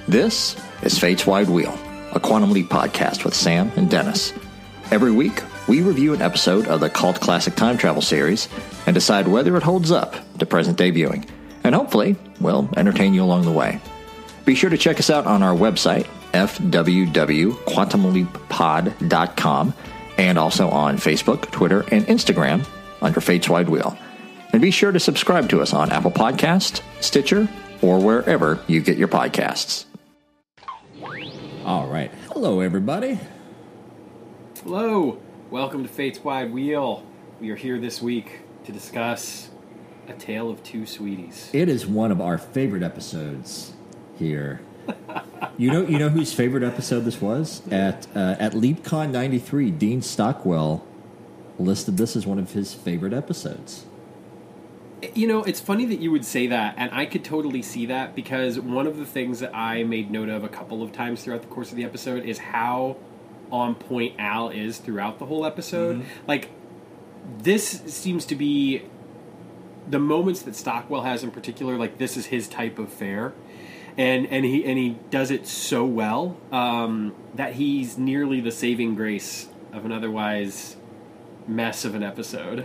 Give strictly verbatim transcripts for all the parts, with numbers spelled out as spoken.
This is Fate's Wide Wheel, a Quantum Leap podcast with Sam and Dennis. Every week, we review an episode of the cult classic time travel series and decide whether it holds up to present-day viewing, and hopefully, we'll entertain you along the way. Be sure to check us out on our website, f w w dot quantum leap pod dot com, and also on Facebook, Twitter, and Instagram under Fate's Wide Wheel. And be sure to subscribe to us on Apple Podcasts, Stitcher, or wherever you get your podcasts. All right. Hello, everybody. Hello. Welcome to Fate's Wide Wheel. We are here this week to discuss A Tale of Two Sweeties. It is one of our favorite episodes here. You know, you know whose favorite episode this was? At uh, at LeapCon ninety-three, Dean Stockwell listed this as one of his favorite episodes. You know, it's funny that you would say that, and I could totally see that, because one of the things that I made note of a couple of times throughout the course of the episode is how on point Al is throughout the whole episode. Mm-hmm. Like, this seems to be the moments that Stockwell has in particular, like, this is his type of fare. And and he and he does it so well um, that he's nearly the saving grace of an otherwise mess of an episode.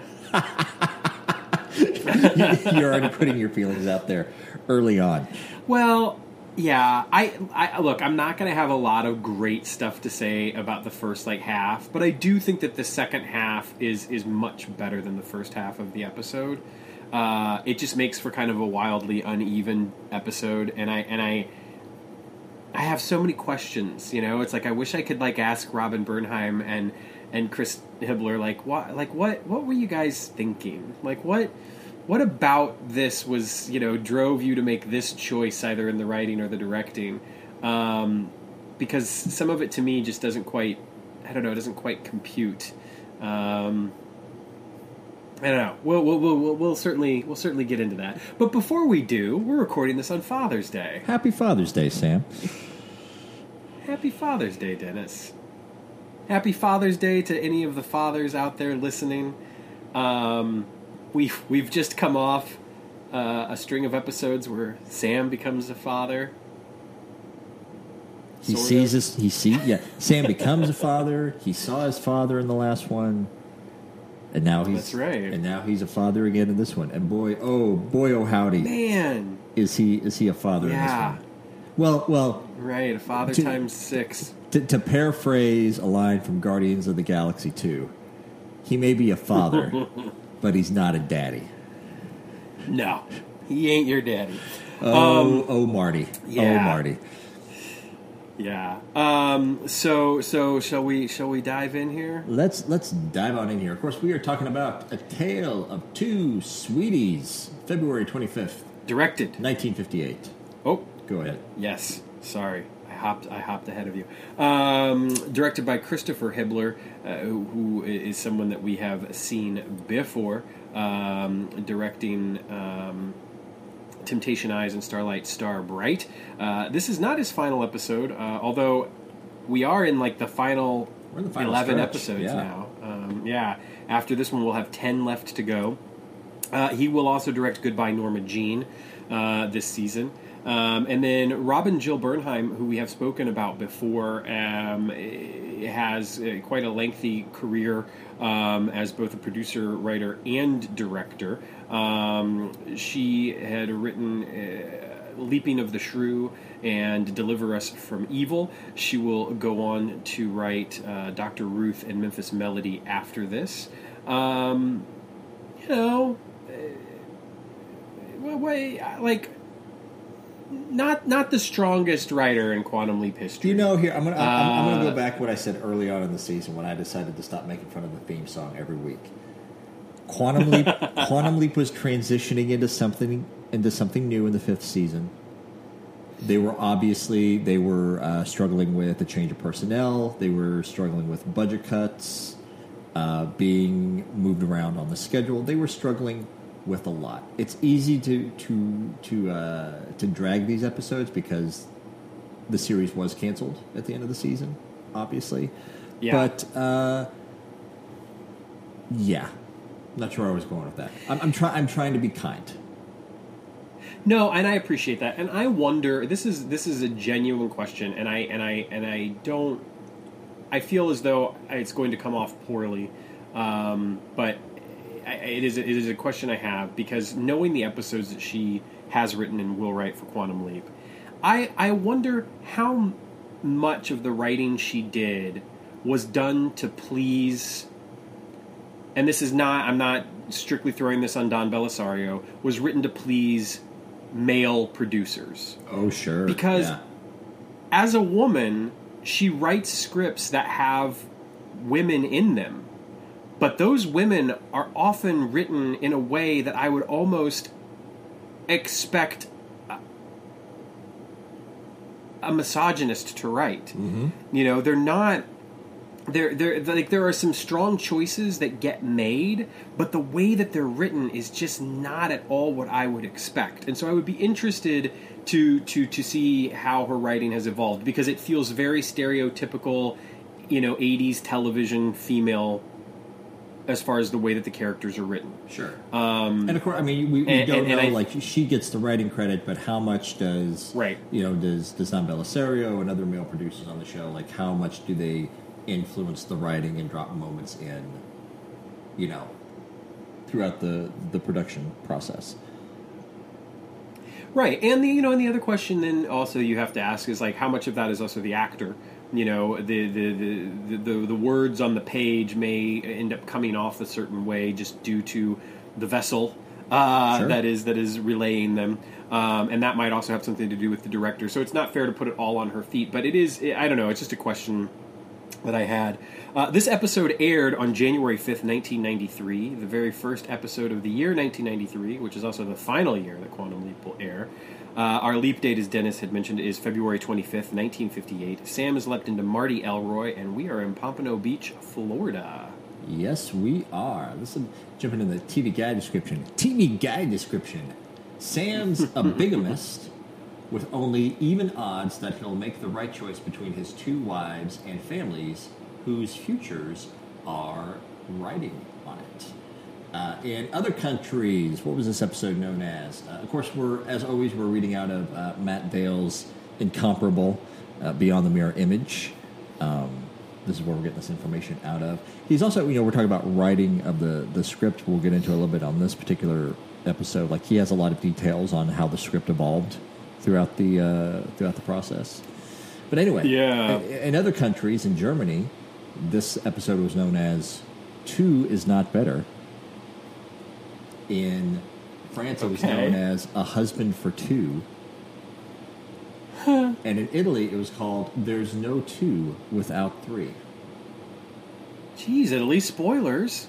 You're already putting your feelings out there early on. Well, yeah. I, I look, I'm not going to have a lot of great stuff to say about the first like half, but I do think that the second half is is much better than the first half of the episode. Uh, it just makes for kind of a wildly uneven episode, and I and I I have so many questions. You know, it's like I wish I could like ask Robin Bernheim and and Chris Hibbler like what like what what were you guys thinking? Like what what about this was, you know, drove you to make this choice either in the writing or the directing? Um, because some of it to me just doesn't quite I don't know it doesn't quite compute. Um, I don't know. We'll, we'll we'll we'll certainly we'll certainly get into that. But before we do, we're recording this on Father's Day. Happy Father's Day, Sam. Happy Father's Day, Dennis. Happy Father's Day to any of the fathers out there listening. Um, we've we've just come off uh, a string of episodes where Sam becomes a father. He sees his. He see yeah. Sam becomes a father. He saw his father in the last one. And now he's That's right. And now he's a father again in this one. And boy, oh boy, oh howdy, man, is he is he a father yeah. in this one? Well, well, right, a father to, times six. To, to paraphrase a line from Guardians of the Galaxy two, he may be a father, but he's not a daddy. No, he ain't your daddy. Oh, um, oh, Marty. Yeah. Oh, Marty. Yeah. Um, so so shall we shall we dive in here? Let's let's dive on in here. Of course, we are talking about A Tale of Two Sweeties, February twenty-fifth, Directed nineteen fifty-eight. Oh, go ahead. Yes. Sorry, I hopped I hopped ahead of you. Um, directed by Christopher Hibbler, uh, who, who is someone that we have seen before, um, directing. Um, Temptation Eyes and Starlight Star Bright. Uh, this is not his final episode, uh, although we are in like the final, We're in the final eleven stretch. episodes yeah. now. Um, yeah, after this one we'll have ten left to go. Uh, he will also direct Goodbye Norma Jean uh, this season. Um, and then Robin Jill Bernheim, who we have spoken about before, um, has uh, quite a lengthy career um, as both a producer, writer, and director. Um, she had written uh, Leaping of the Shrew and Deliver Us from Evil. She will go on to write uh, Doctor Ruth and Memphis Melody after this. Um, you know, uh, wait, like... Not not the strongest writer in Quantum Leap history. You know, here I'm gonna I'm, I'm gonna Uh, go back to what I said early on in the season when I decided to stop making fun of the theme song every week. Quantum Leap Quantum Leap was transitioning into something into something new in the fifth season. They were obviously they were uh, struggling with a change of personnel. They were struggling with budget cuts, uh, being moved around on the schedule. They were struggling with a lot. It's easy to to to uh, to drag these episodes because the series was canceled at the end of the season, obviously. Yeah. But uh, yeah, not sure where I was going with that. I'm, I'm trying. I'm trying to be kind. No, and I appreciate that, and I wonder. This is this is a genuine question, and I and I and I don't. I feel as though it's going to come off poorly, um, but I, it is it is a question I have because knowing the episodes that she has written and will write for Quantum Leap, I I wonder how much of the writing she did was done to please. And this is not. I'm not strictly throwing this on Don Belisario. Was written to please male producers. Oh, sure. Because yeah. as a woman, she writes scripts that have women in them. But those women are often written in a way that I would almost expect a, a misogynist to write. Mm-hmm. You know, they're not... There, there, like there are some strong choices that get made, but the way that they're written is just not at all what I would expect. And so I would be interested to to to see how her writing has evolved because it feels very stereotypical, you know, eighties television female as far as the way that the characters are written. Sure. Um, and of course, I mean, we, we and, don't and, know. and I, like she gets the writing credit, but how much does right? You know, does does Don Belisario and other male producers on the show like how much do they influence the writing and drop moments in, you know, throughout the the production process. Right, and the you know, and the other question then also you have to ask is like how much of that is also the actor. You know, the the the the, the words on the page may end up coming off a certain way just due to the vessel uh, sure. that is that is relaying them. Um, and that might also have something to do with the director. So it's not fair to put it all on her feet, but it is. I don't know. It's just a question that I had. Uh, this episode aired on January fifth, nineteen ninety-three, the very first episode of the year nineteen ninety-three, which is also the final year that Quantum Leap will air. Uh, our leap date, as Dennis had mentioned, is February twenty-fifth, nineteen fifty-eight. Sam has leapt into Marty Elroy, and we are in Pompano Beach, Florida. Yes, we are. Listen, jumping in the T V guide description. T V guide description. Sam's a bigamist with only even odds that he'll make the right choice between his two wives and families whose futures are riding on it. Uh, in other countries, what was this episode known as? Uh, of course, we're as always, we're reading out of uh, Matt Dale's incomparable uh, Beyond the Mirror Image. Um, this is where we're getting this information out of. He's also, you know, we're talking about writing of the, the script. We'll get into a little bit on this particular episode. Like, he has a lot of details on how the script evolved throughout the uh, throughout the process. But anyway, yeah. in, in other countries, in Germany, this episode was known as Two is Not Better. In France, it was okay. known as A Husband for Two. And in Italy, it was called There's No Two Without Three. Jeez, at least spoilers.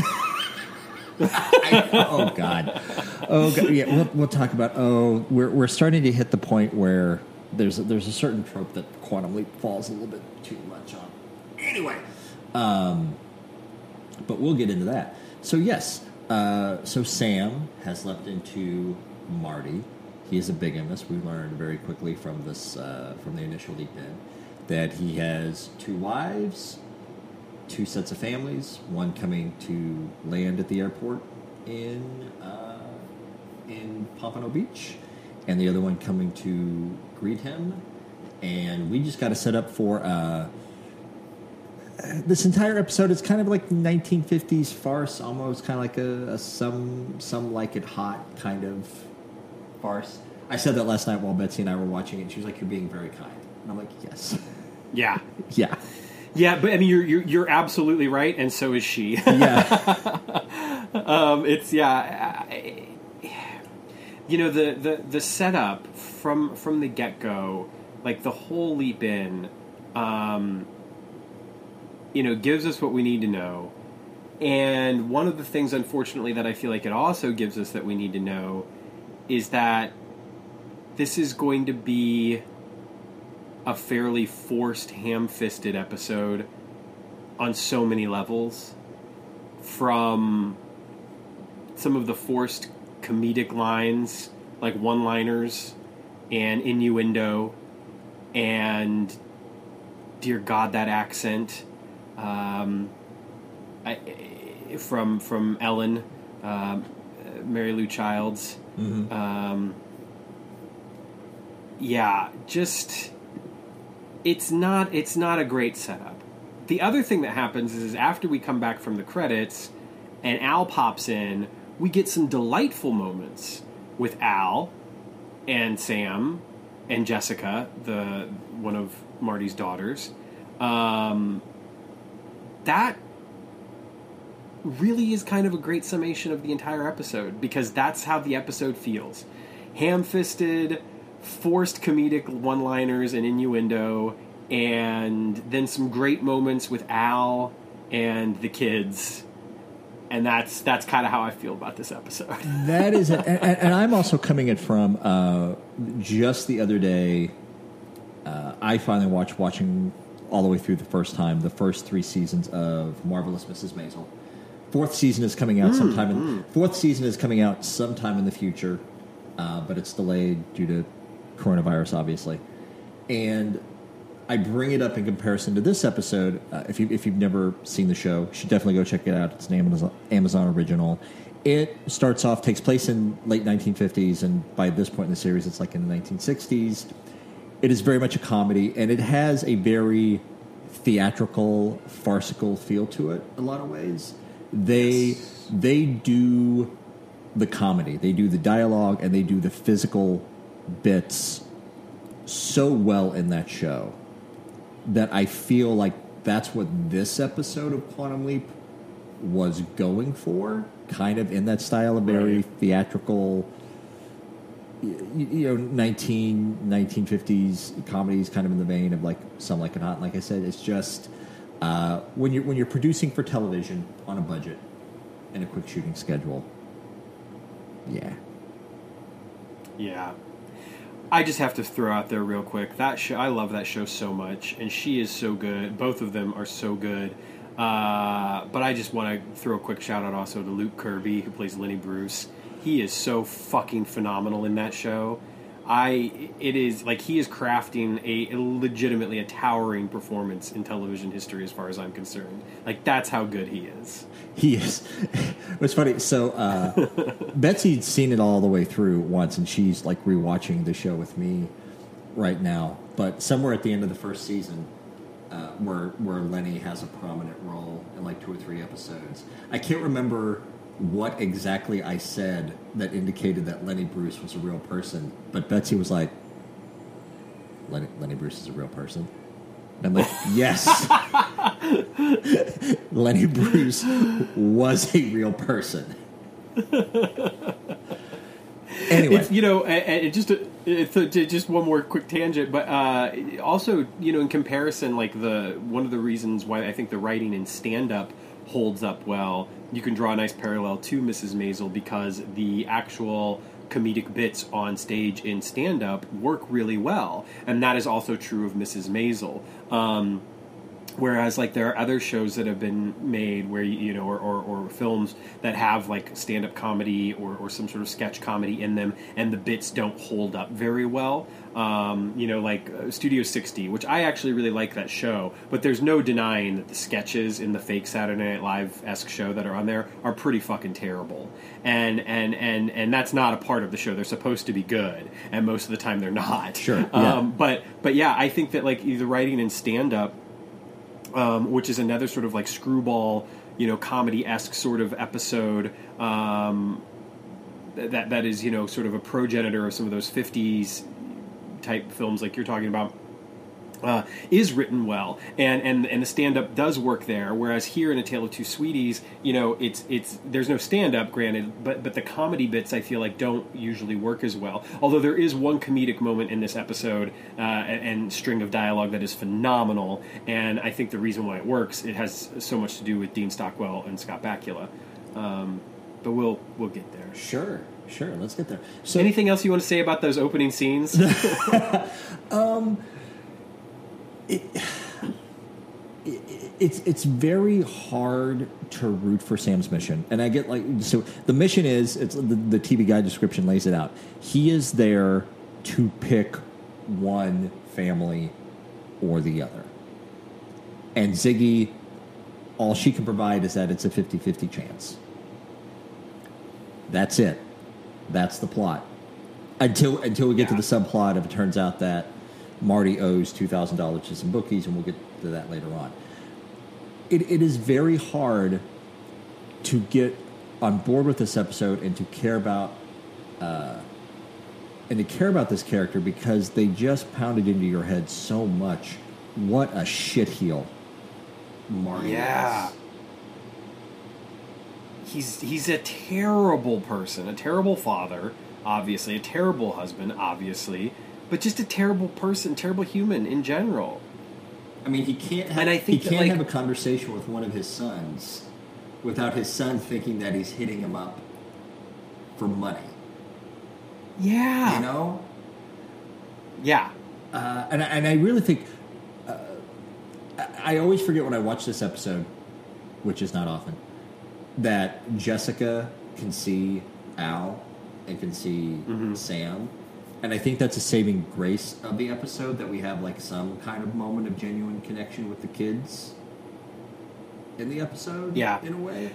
I, oh God! Oh God! Yeah, we'll, we'll talk about. Oh, we're we're starting to hit the point where there's a, there's a certain trope that Quantum Leap falls a little bit too much on. Anyway, um, but we'll get into that. So yes, uh, so Sam has leapt into Marty. He is a bigamist. We learned very quickly from this uh, from the initial leap in that he has two wives. Two sets of families, one coming to land at the airport in uh, in Pompano Beach, and the other one coming to greet him. And we just got to set up for uh, this entire episode. It's kind of like nineteen fifties farce, almost kind of like a, a some some like it hot kind of farce. I said that last night while Betsy and I were watching it. And she was like, "You're being very kind," and I'm like, "Yes, yeah, yeah." Yeah, but I mean, you're you're, you're absolutely right, and so is she. Yeah, um, it's yeah, I, you know the, the, the setup from from the get go, like the whole leap in, um, you know, gives us what we need to know, and one of the things, unfortunately, that I feel like it also gives us that we need to know is that this is going to be a fairly forced, ham-fisted episode on so many levels. From some of the forced comedic lines, like one-liners and innuendo, and dear God, that accent. Um, I, from from Ellen, um, Mary Lou Childs. mm-hmm. Um, yeah, just it's not it's not a great setup. The other thing that happens is, is after we come back from the credits and Al pops in, we get some delightful moments with Al and Sam and Jessica, the one of Marty's daughters. Um, that really is kind of a great summation of the entire episode, because that's how the episode feels. Ham-fisted, forced comedic one-liners and innuendo, and then some great moments with Al and the kids. And that's that's kind of how I feel about this episode. That is, a, and, and I'm also coming it from uh, just the other day. Uh, I finally watched watching all the way through the first time the first three seasons of Marvelous Missus Maisel. Fourth season is coming out mm, sometime. In, mm. Fourth season is coming out sometime in the future, uh, but it's delayed due to coronavirus, obviously. And I bring it up in comparison to this episode. Uh, if you if you've never seen the show, you should definitely go check it out. It's an Amazon, Amazon original. It starts off, takes place in late nineteen fifties, and by this point in the series, it's like in the nineteen sixties. It is very much a comedy, and it has a very theatrical, farcical feel to it. In a lot of ways, they yes. they do the comedy, they do the dialogue, and they do the physical bits so well in that show that I feel like that's what this episode of Quantum Leap was going for, kind of in that style of very right. theatrical, you, you know, nineteen, nineteen fifties comedies, kind of in the vein of like Some Like It Hot. Like I said, it's just uh, when you're when you're producing for television on a budget and a quick shooting schedule. Yeah. Yeah. I just have to throw out there real quick, that show, I love that show so much, and she is so good. Both of them are so good. Uh, but I just want to throw a quick shout out also to Luke Kirby, who plays Lenny Bruce. He is so fucking phenomenal in that show. I it is like he is crafting a, a legitimately a towering performance in television history as far as I'm concerned. Like, that's how good he is. He is. It's funny. So uh, Betsy'd seen it all the way through once, and she's like rewatching the show with me right now. But somewhere at the end of the first season, uh, where where Lenny has a prominent role in like two or three episodes, I can't remember what exactly I said that indicated that Lenny Bruce was a real person, but Betsy was like, Lenny, Lenny Bruce is a real person? And I'm like, yes. Lenny Bruce was a real person. Anyway. It's, you know, and just a, it's a, just one more quick tangent, but uh, also, you know, in comparison, like the one of the reasons why I think the writing in stand-up holds up well, you can draw a nice parallel to Missus Maisel, because the actual comedic bits on stage in stand-up work really well, and that is also true of Missus Maisel. Um, whereas, like, there are other shows that have been made where, you know, or, or, or films that have, like, stand-up comedy or, or some sort of sketch comedy in them, and the bits don't hold up very well. Um, you know, like uh, Studio sixty, which I actually really like that show, but there's no denying that the sketches in the fake Saturday Night Live-esque show that are on there are pretty fucking terrible. And and, and, and that's not a part of the show. They're supposed to be good, and most of the time they're not. Sure. Yeah. Um, but, but yeah, I think that, like, the writing in stand-up, um, which is another sort of, like, screwball, you know, comedy-esque sort of episode, um, that that is, you know, sort of a progenitor of some of those fifties type films like you're talking about, uh, is written well, and, and and the stand-up does work there. Whereas here in A Tale of Two Sweeties, you know, it's it's there's no stand-up, granted, but but the comedy bits I feel like don't usually work as well. Although there is one comedic moment in this episode uh, and, and string of dialogue that is phenomenal, and I think the reason why it works, it has so much to do with Dean Stockwell and Scott Bakula. Um, but we'll we'll get there. Sure. Sure, let's get there. So, anything else you want to say about those opening scenes? um, it, it, it's it's very hard to root for Sam's mission, and I get like so. The mission is it's the, the T V guide description lays it out. He is there to pick one family or the other, and Ziggy, all she can provide is that it's a fifty-fifty chance. That's it. That's the plot. until until we get Yeah. to the subplot if it turns out that Marty owes two thousand dollars to some bookies, and we'll get to that later on. It, it is very hard to get on board with this episode and to care about uh, and to care about this character because they just pounded into your head so much. What a shitheel Marty Yeah. is. He's he's a terrible person, a terrible father, obviously, a terrible husband, obviously, but just a terrible person, terrible human in general. I mean, he can't have, And I think he that, can't like- have a conversation with one of his sons without his son thinking that he's hitting him up for money. Yeah. You know? Yeah. Uh, and, I, and I really think... Uh, I, I always forget when I watch this episode, which is not often, that Jessica can see Al and can see Mm-hmm. Sam. And I think that's a saving grace of the episode, that we have like some kind of moment of genuine connection with the kids in the episode. Yeah. In a way.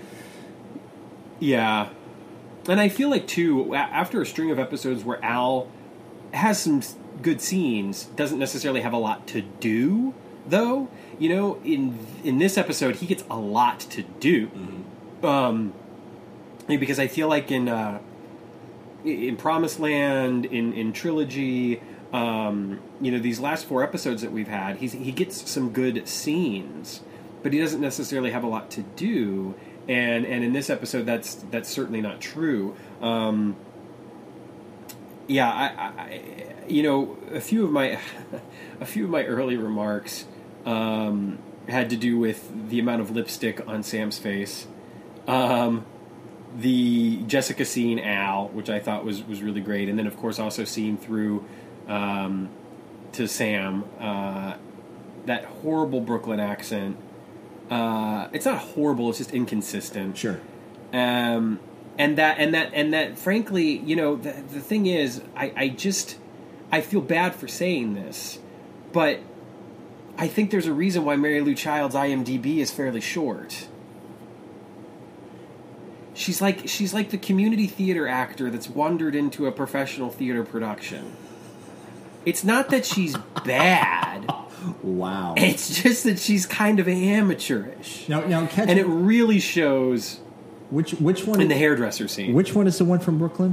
Yeah. And I feel like, too, a- after a string of episodes where Al has some s- good scenes, doesn't necessarily have a lot to do, though, you know, in in this episode, he gets a lot to do. Mm-hmm. Um, because I feel like in uh, in Promised Land, in, in Trilogy, um, you know, these last four episodes that we've had, he's, he gets some good scenes, but he doesn't necessarily have a lot to do. And and in this episode, that's that's certainly not true. Um, yeah, I, I, you know, a few of my a few of my early remarks um, had to do with the amount of lipstick on Sam's face. Um, the Jessica seeing Al, which I thought was, was really great, and then of course also seeing through um, to Sam uh, that horrible Brooklyn accent. Uh, it's not horrible; it's just inconsistent. Sure. Um, and that, and that, and that. Frankly, you know, the, the thing is, I, I just, I feel bad for saying this, but I think there's a reason why Mary Lou Child's I M D B is fairly short. She's like she's like the community theater actor that's wandered into a professional theater production. It's not that she's bad. Wow. It's just that she's kind of amateurish. Now, now catch And it really shows which which one in the hairdresser scene. Which one is the one from Brooklyn?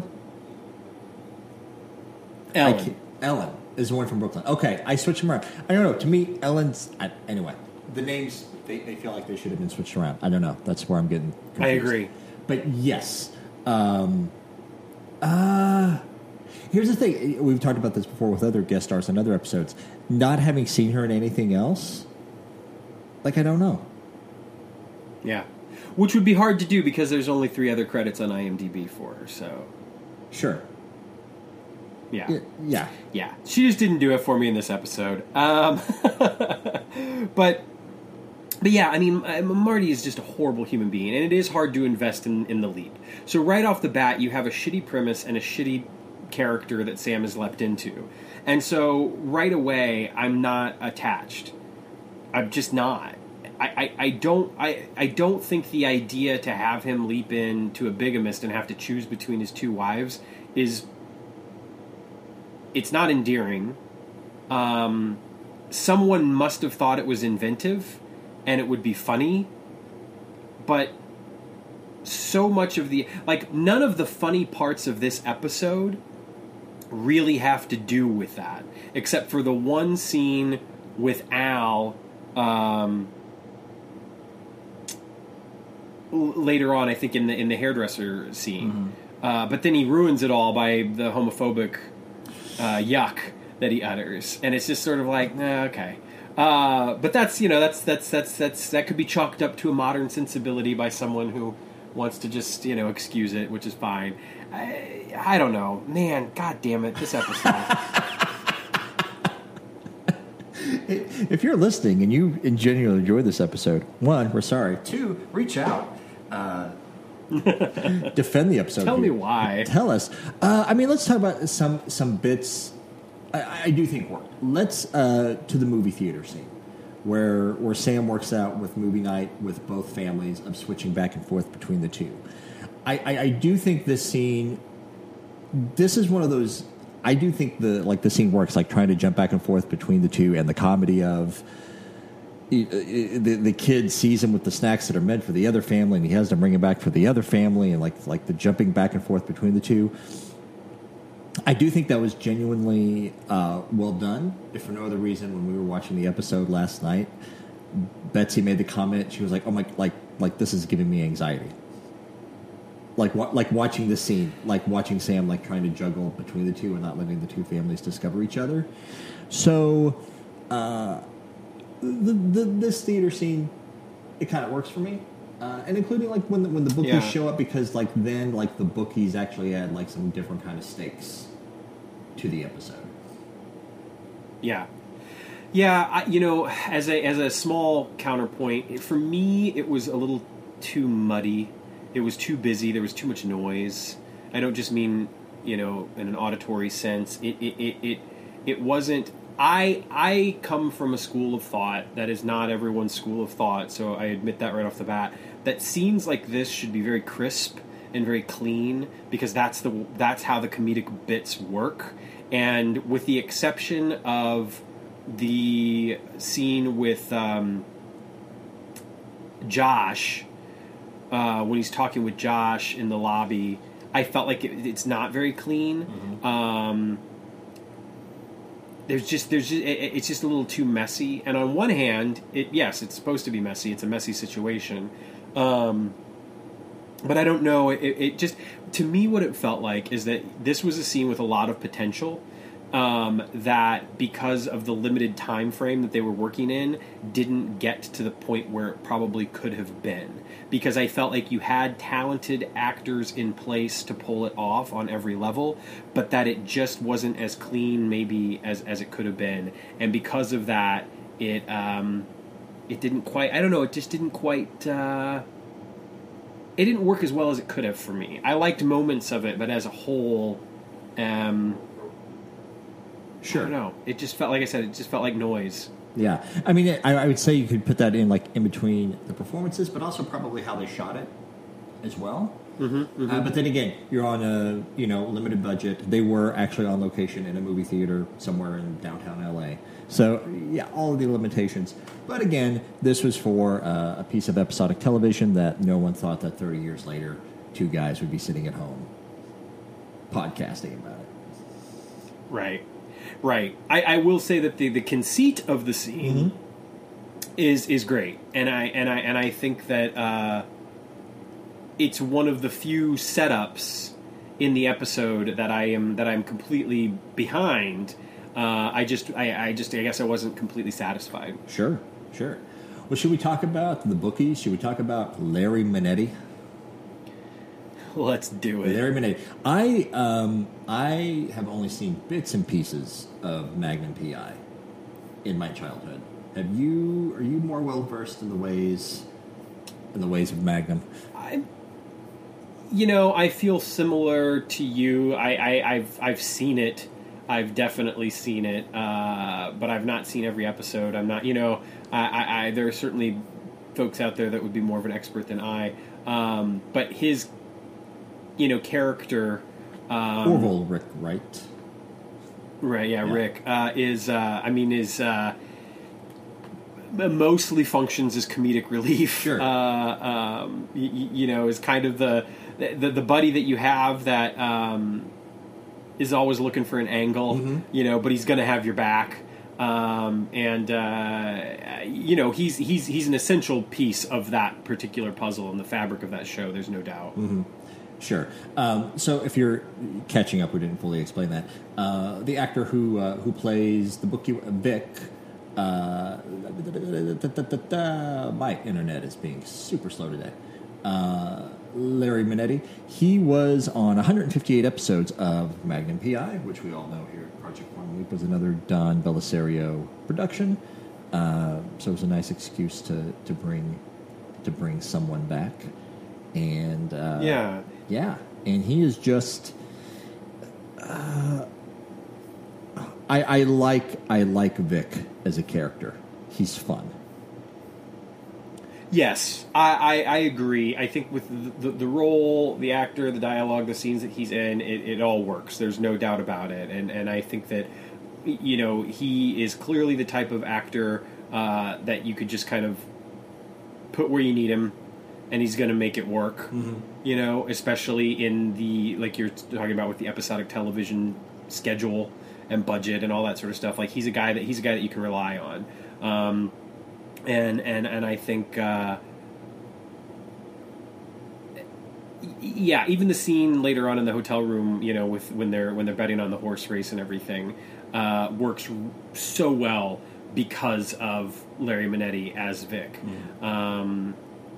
I Ellen. can't- Ellen is the one from Brooklyn. Okay, I switched them around. I don't know. To me, Ellen's I, anyway. The names they, they feel like they should have been switched around. I don't know. That's where I'm getting confused. I agree. But yes, um, uh, here's the thing. We've talked about this before with other guest stars on other episodes. Not having seen her in anything else, like I don't know. Yeah. Which would be hard to do because there's only three other credits on I M D B for her, so Sure. yeah. Yeah. yeah. Yeah, she just didn't do it for me in this episode. Um, but, but yeah, I mean, uh, Marty is just a horrible human being, and it is hard to invest in, in the leap. So right off the bat, you have a shitty premise and a shitty character that Sam has leapt into. And so right away, I'm not attached. I'm just not. I, I, I don't I, I don't think the idea to have him leap into a bigamist and have to choose between his two wives is... It's not endearing. Um, someone must have thought it was inventive, and it would be funny. But so much of the... Like, none of the funny parts of this episode really have to do with that. Except for the one scene with Al... Um, later on, I think, in the in the hairdresser scene. Mm-hmm. Uh, but then he ruins it all by the homophobic... Uh, yuck that he utters, and it's just sort of like, nah, okay. Uh, but that's you know that's that's that's that's that could be chalked up to a modern sensibility by someone who wants to just you know excuse it, which is fine. I, I don't know, man. God damn it, this episode. If you're listening and you genuinely enjoyed this episode, one, we're sorry. Two, reach out. Uh, defend the episode. Tell here. me why. Tell us. Uh, I mean, let's talk about some some bits. I, I do think work. Let's uh, to the movie theater scene where where Sam works out with movie night with both families of switching back and forth between the two. I, I, I do think this scene. This is one of those I do think the like the scene works, like trying to jump back and forth between the two, and the comedy of the the kid sees him with the snacks that are meant for the other family, and he has to bring it back for the other family, and like like the jumping back and forth between the two. I do think that was genuinely uh, well done. If for no other reason, when we were watching the episode last night, Betsy made the comment. She was like, "Oh my, like like this is giving me anxiety." Like wa- like watching the scene, like watching Sam like trying to juggle between the two and not letting the two families discover each other. So, uh, the, the this theater scene, it kind of works for me, uh, and including like when the, when the bookies Yeah. show up, because like then like the bookies actually add like some different kind of stakes to the episode. Yeah. Yeah, I, you know, as a as a small counterpoint, for me, it was a little too muddy. It was too busy. There was too much noise. I don't just mean, you know, in an auditory sense. It it it it, it wasn't. I I come from a school of thought that is not everyone's school of thought, so I admit that right off the bat. That scenes like this should be very crisp and very clean, because that's the that's how the comedic bits work. And with the exception of the scene with um, Josh, uh, when he's talking with Josh in the lobby, I felt like it, it's not very clean. Mm-hmm. Um, there's just there's just, it, it's just a little too messy. And on one hand, it yes, it's supposed to be messy. It's a messy situation. Um, but I don't know. It, it just to me, what it felt like is that this was a scene with a lot of potential. Um, that because of the limited time frame that they were working in, didn't get to the point where it probably could have been. Because I felt like you had talented actors in place to pull it off on every level, but that it just wasn't as clean maybe as, as it could have been. And because of that, it um, it didn't quite, I don't know, it just didn't quite, uh, it didn't work as well as it could have for me. I liked moments of it, but as a whole, um... Sure. I don't know. It just felt, like I said, it just felt like noise. Yeah. I mean, I, I would say you could put that in, like, in between the performances, but also probably how they shot it as well. Mm-hmm, mm-hmm. Uh, but then again, you're on a, you know, limited budget. They were actually on location in a movie theater somewhere in downtown L A. So, yeah, all of the limitations. But again, this was for uh, a piece of episodic television that no one thought that thirty years later, two guys would be sitting at home podcasting about it. Right. Right. I, I will say that the, the conceit of the scene mm-hmm. is is great, and I and I and I think that uh, it's one of the few setups in the episode that I am that I'm completely behind. Uh, I just I, I just I guess I wasn't completely satisfied. Sure, sure. Well, should we talk about the bookies? Should we talk about Larry Minetti? Let's do it. Larry Minetti. I um, I have only seen bits and pieces of Magnum P I in my childhood. Have you? Are you more well versed in the ways in the ways of Magnum? I, you know, I feel similar to you. I, I I've I've seen it. I've definitely seen it, uh, but I've not seen every episode. I'm not. You know, I, I, I there are certainly folks out there that would be more of an expert than I. Um, but his you know, character... Um, Orville Rick Wright. Right, yeah, yeah. Rick, uh, is, uh, I mean, is... Uh, mostly functions as comedic relief. Sure. Uh, um, y- you know, is kind of the, the the buddy that you have that um, is always looking for an angle, mm-hmm. you know, but he's going to have your back. Um, and uh, you know, he's he's he's an essential piece of that particular puzzle and the fabric of that show. There's no doubt. Mm-hmm. Sure. Um, so, if you're catching up, we didn't fully explain that. Uh, the actor who uh, who plays the bookie Vic. Uh, my internet is being super slow today. Uh, Larry Minetti. He was on one hundred fifty-eight episodes of Magnum P I, which we all know here at Project One Week was another Don Belisario production. Uh, so it was a nice excuse to, to bring to bring someone back. And uh, yeah, yeah, and he is just. Uh, I, I like I like Vic as a character. He's fun. Yes, I, I, I agree. I think with the, the, the role, the actor, the dialogue, the scenes that he's in, it, it all works. There's no doubt about it. And and I think that, you know, he is clearly the type of actor uh, that you could just kind of put where you need him, and he's going to make it work. Mm-hmm. You know, especially in the, like you're talking about with the episodic television schedule and budget and all that sort of stuff. Like he's a guy that he's a guy that you can rely on. Um, And and and I think, uh, yeah, even the scene later on in the hotel room, you know, with when they're when they're betting on the horse race and everything, uh, works so well because of Larry Manetti as Vic. Mm. Um,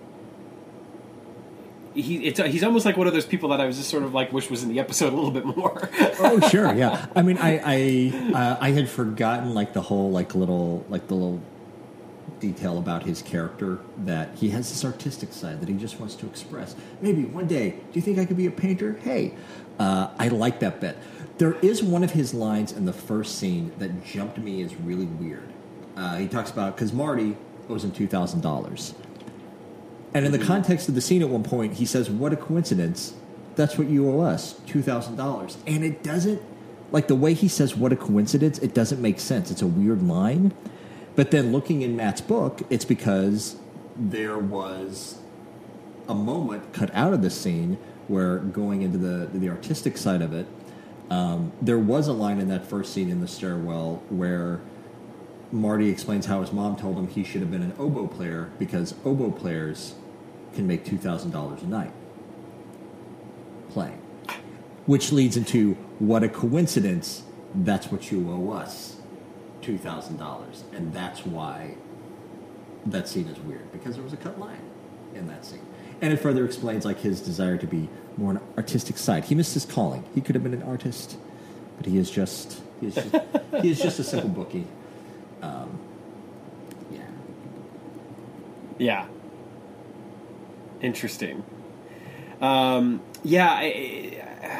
he it's he's almost like one of those people that I was just sort of like wish was in the episode a little bit more. Oh sure, yeah. I mean, I I uh, I had forgotten like the whole like little like the little. detail about his character, that he has this artistic side that he just wants to express. Maybe one day, do you think I could be a painter? Hey, uh, I like that bit. There is one of his lines in the first scene that jumped me as really weird. Uh, he talks about, because Marty owes him two thousand dollars. And in the context of the scene at one point, he says, what a coincidence, that's what you owe us, two thousand dollars. And it doesn't, like the way he says what a coincidence, it doesn't make sense. It's a weird line. But then looking in Matt's book, it's because there was a moment cut out of this scene where, going into the the artistic side of it, um, there was a line in that first scene in the stairwell where Marty explains how his mom told him he should have been an oboe player because oboe players can make two thousand dollars a night playing. Which leads into, what a coincidence, that's what you owe us. two thousand dollars, and that's why that scene is weird, because there was a cut line in that scene. And it further explains like his desire to be more an artistic side. He missed his calling. He could have been an artist, but he is just he is just, he is just a simple bookie. Um, yeah. Yeah. Interesting. Um, yeah, I,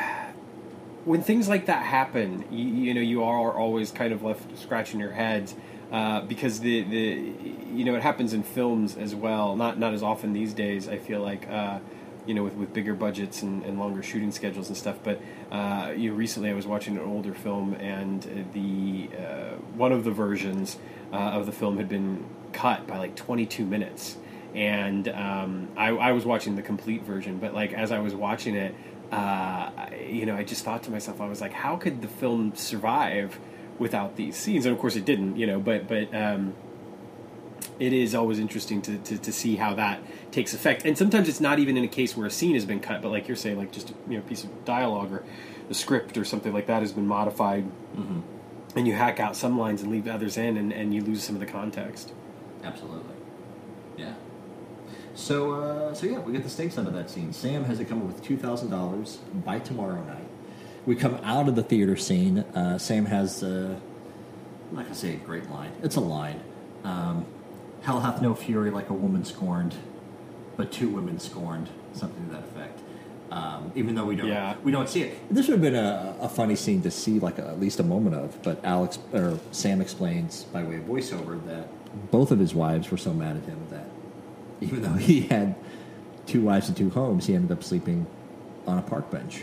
when things like that happen, you, you know, you are always kind of left scratching your heads uh, because the, the you know, it happens in films as well. Not not as often these days, I feel like, uh, you know, with, with bigger budgets and, and longer shooting schedules and stuff. But uh, you know, recently I was watching an older film, and the uh, one of the versions uh, of the film had been cut by like twenty-two minutes, and um, I, I was watching the complete version. But like as I was watching it, Uh, you know, I just thought to myself, I was like, how could the film survive without these scenes? And of course it didn't, you know, but but um, it is always interesting to, to, to see how that takes effect. And sometimes it's not even in a case where a scene has been cut, but like you're saying, like just a you know, piece of dialogue or a script or something like that has been modified, mm-hmm. and you hack out some lines and leave others in, and, and you lose some of the context. Absolutely. Yeah. So, uh, so yeah, we get the stakes out of that scene. Sam has it come up with two thousand dollars by tomorrow night. We come out of the theater scene. Uh, Sam has, uh, I'm not going to say a great line. It's a line. Um, Hell hath no fury like a woman scorned, but two women scorned. Something to that effect. Um, even though we don't, yeah. we don't see it. This would have been a, a funny scene to see, like a, at least a moment of. But Alex or Sam explains by way of voiceover that both of his wives were so mad at him that, even though he had two wives and two homes, he ended up sleeping on a park bench.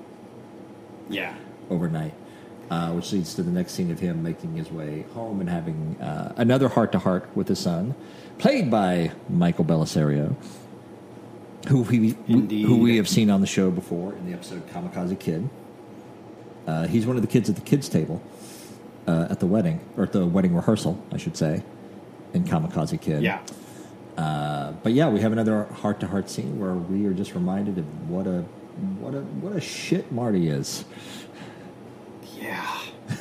Yeah. Overnight. Uh, which leads to the next scene of him making his way home and having uh, another heart-to-heart with his son, played by Michael Bellisario, who we, who we have seen on the show before in the episode Kamikaze Kid. Uh, he's one of the kids at the kids' table uh, at the wedding, or at the wedding rehearsal, I should say, in Kamikaze Kid. Yeah. Uh, but yeah, we have another heart-to-heart scene where we are just reminded of what a what a what a shit Marty is. Yeah.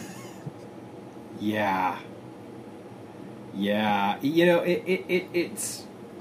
yeah. Yeah. You know, it, it, it it's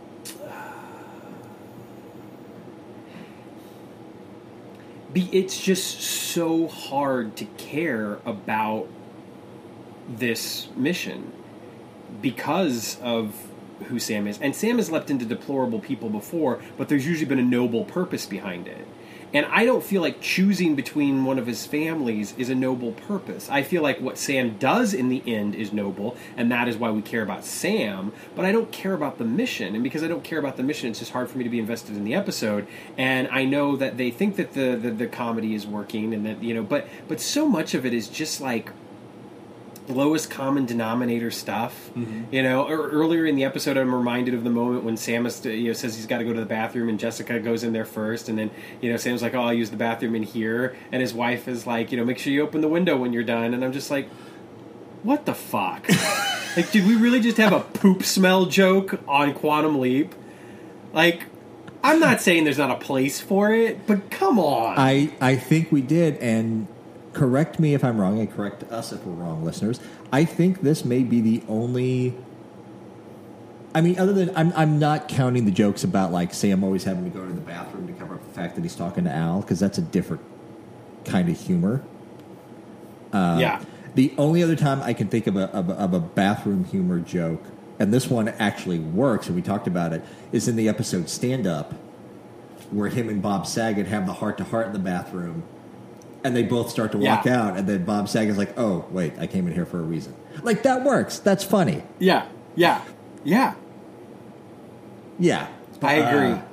be it's just so hard to care about this mission because of who Sam is. And Sam has leapt into deplorable people before, but there's usually been a noble purpose behind it. And I don't feel like choosing between one of his families is a noble purpose. I feel like what Sam does in the end is noble, and that is why we care about Sam, but I don't care about the mission. And because I don't care about the mission, it's just hard for me to be invested in the episode. And I know that they think that the, the, the comedy is working, and that, you know, but but so much of it is just like lowest common denominator stuff. Mm-hmm. You know, or, earlier in the episode, I'm reminded of the moment when Sam is, you know, says he's got to go to the bathroom, and Jessica goes in there first, and then, you know, Sam's like, "Oh, I'll use the bathroom in here," and his wife is like, you know, "Make sure you open the window when you're done," and I'm just like, what the fuck? Like, did we really just have a poop smell joke on Quantum Leap? Like, I'm not saying there's not a place for it, but come on. I, I think we did, and correct me if I'm wrong, and correct us if we're wrong, listeners. I think this may be the only... I mean, other than... I'm I'm not counting the jokes about, like, Sam always having to go to the bathroom to cover up the fact that he's talking to Al, because that's a different kind of humor. Uh, yeah. The only other time I can think of a, of a, of a bathroom humor joke, and this one actually works, and we talked about it, is in the episode Stand Up, where him and Bob Saget have the heart-to-heart in the bathroom, and they both start to walk yeah. out, and then Bob Saget's like, "Oh, wait, I came in here for a reason." Like, that works. That's funny. Yeah, yeah, yeah. Yeah. I agree. Uh,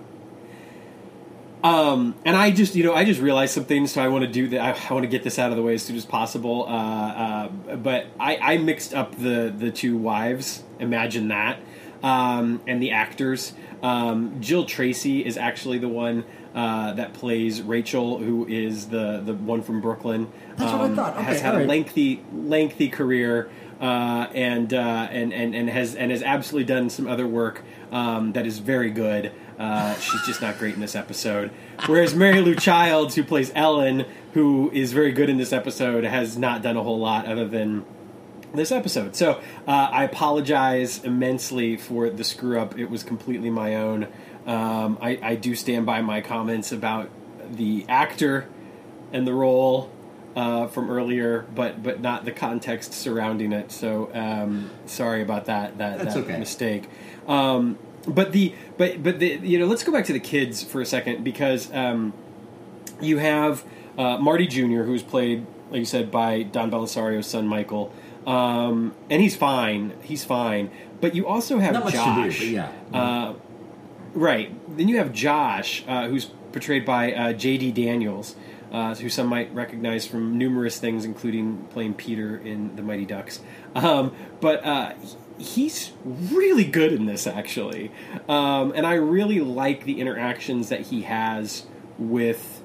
um, and I just, you know, I just realized something, so I want to do that. I, I want to get this out of the way as soon as possible. Uh, uh, but I, I mixed up the, the two wives. Imagine that. Um, and the actors. Um, Jill Tracy is actually the one uh, that plays Rachel, who is the, the one from Brooklyn. That's um, what I thought. Okay, has had right. a lengthy lengthy career, uh, and, uh, and and and has and has absolutely done some other work um, that is very good. Uh, she's just not great in this episode. Whereas Mary Lou Childs, who plays Ellen, who is very good in this episode, has not done a whole lot other than this episode. So uh, I apologize immensely for the screw up. It was completely my own. Um, I, I do stand by my comments about the actor and the role uh, from earlier, but but not the context surrounding it. So um, sorry about that that, That's that okay. mistake. Um, but the but but the you know let's go back to the kids for a second, because um, you have uh, Marty Junior, who's played, like you said, by Don Bellisario's son Michael. Um, and he's fine. He's fine. But you also have Not much Josh. to do, but yeah. Uh, right. Then you have Josh, uh, who's portrayed by uh, J D Daniels, uh, who some might recognize from numerous things, including playing Peter in The Mighty Ducks. Um, but uh, he's really good in this, actually. Um, and I really like the interactions that he has with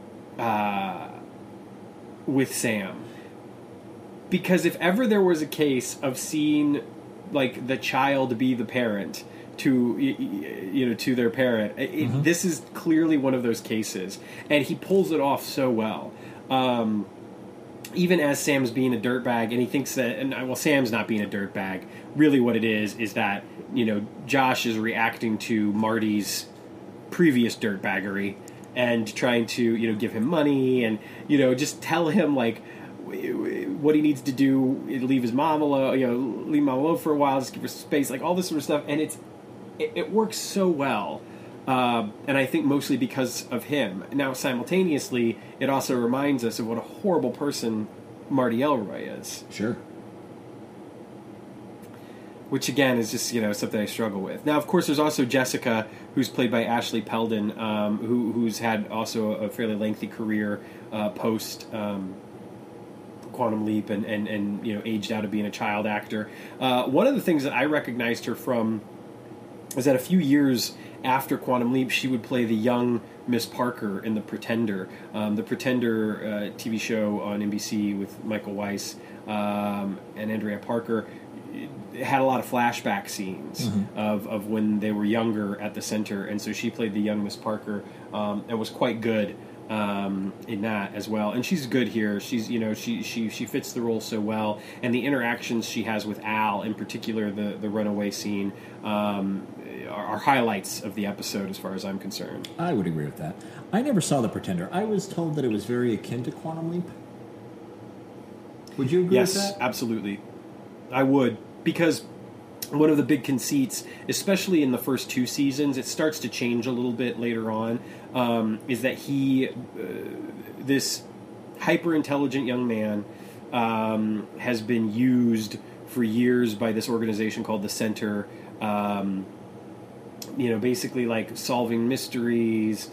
uh, with Sam. Because if ever there was a case of seeing, like, the child be the parent to, you know, to their parent, it, mm-hmm. this is clearly one of those cases, and he pulls it off so well. Um, even as Sam's being a dirtbag, and he thinks that, and well, Sam's not being a dirtbag. Really, what it is is that, you know, Josh is reacting to Marty's previous dirtbaggery and trying to, you know, give him money and, you know, just tell him, like, what he needs to do, leave his mom alone, you know, leave mom alone for a while, just give her space, like all this sort of stuff, and it's it, it works so well, uh, and I think mostly because of him. Now, simultaneously, it also reminds us of what a horrible person Marty Elroy is. Sure. Which, again, is just, you know, something I struggle with. Now, of course, there's also Jessica, who's played by Ashley Peldon, um, who who's had also a fairly lengthy career uh, post um, Quantum Leap and, and, and, you know, aged out of being a child actor. Uh, one of the things that I recognized her from is that a few years after Quantum Leap, she would play the young Miss Parker in The Pretender. Um, the Pretender uh, T V show on N B C with Michael Weiss um, and Andrea Parker had a lot of flashback scenes mm-hmm. of, of when they were younger at the center, and so she played the young Miss Parker um, and was quite good um, in that as well. And she's good here. She's, you know, she, she, she fits the role so well, and the interactions she has with Al, in particular the, the runaway scene, um, are, are highlights of the episode as far as I'm concerned. I would agree with that. I never saw The Pretender. I was told that it was very akin to Quantum Leap. Would you agree yes, with that? Yes, absolutely. I would, because one of the big conceits, especially in the first two seasons, it starts to change a little bit later on, um, is that he, uh, this hyper-intelligent young man, um, has been used for years by this organization called the Center, um, you know, basically like solving mysteries,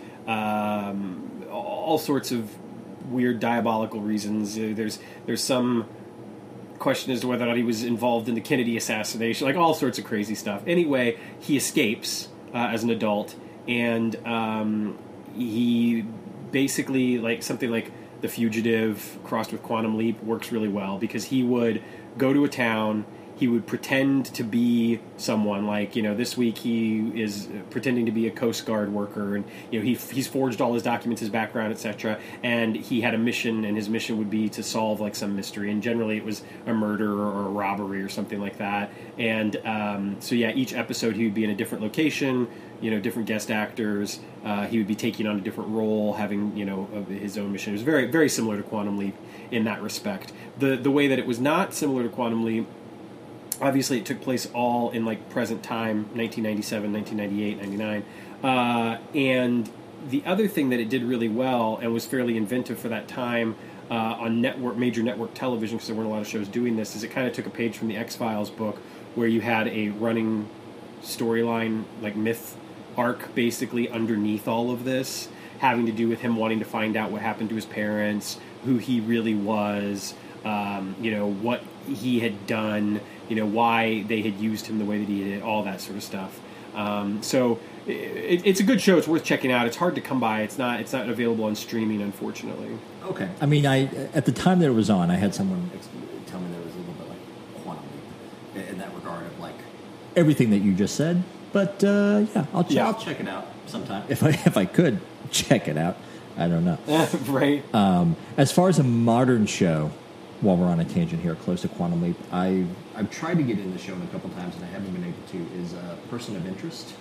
um, all sorts of weird diabolical reasons. Uh, there's there's some question as to whether or not he was involved in the Kennedy assassination, like all sorts of crazy stuff. Anyway, he escapes uh, as an adult, and um, he basically, like something like The Fugitive crossed with Quantum Leap works really well, because he would go to a town, he would pretend to be someone, like, you know, this week he is pretending to be a Coast Guard worker, and, you know, he he's forged all his documents, his background, et cetera, and he had a mission, and his mission would be to solve, like, some mystery, and generally it was a murder or a robbery or something like that, and um, so, yeah, each episode he would be in a different location, you know, different guest actors, uh, he would be taking on a different role, having, you know, his own mission. It was very, very similar to Quantum Leap in that respect. The, the way that it was not similar to Quantum Leap, obviously, it took place all in, like, present time, nineteen ninety-seven, nineteen ninety-eight, ninety-nine. Uh, and the other thing that it did really well and was fairly inventive for that time uh, on network, major network television, because there weren't a lot of shows doing this, is it kind of took a page from the X-Files book, where you had a running storyline, like myth arc, basically, underneath all of this, having to do with him wanting to find out what happened to his parents, who he really was, um, you know, what he had done, you know, why they had used him the way that he did, all that sort of stuff. Um, so it, it's a good show. It's worth checking out. It's hard to come by. It's not. It's not available on streaming, unfortunately. Okay. I mean, I at the time that it was on, I had someone tell me there was a little bit like Quantum Leap in that regard of like everything that you just said. But uh, yeah, I'll, ch- yeah. I'll check it out sometime if I if I could check it out. I don't know. Right. Um, as far as a modern show, while we're on a tangent here, close to Quantum Leap, I I've tried to get in the show a couple times and I haven't been able to. Is uh, Person of Interest.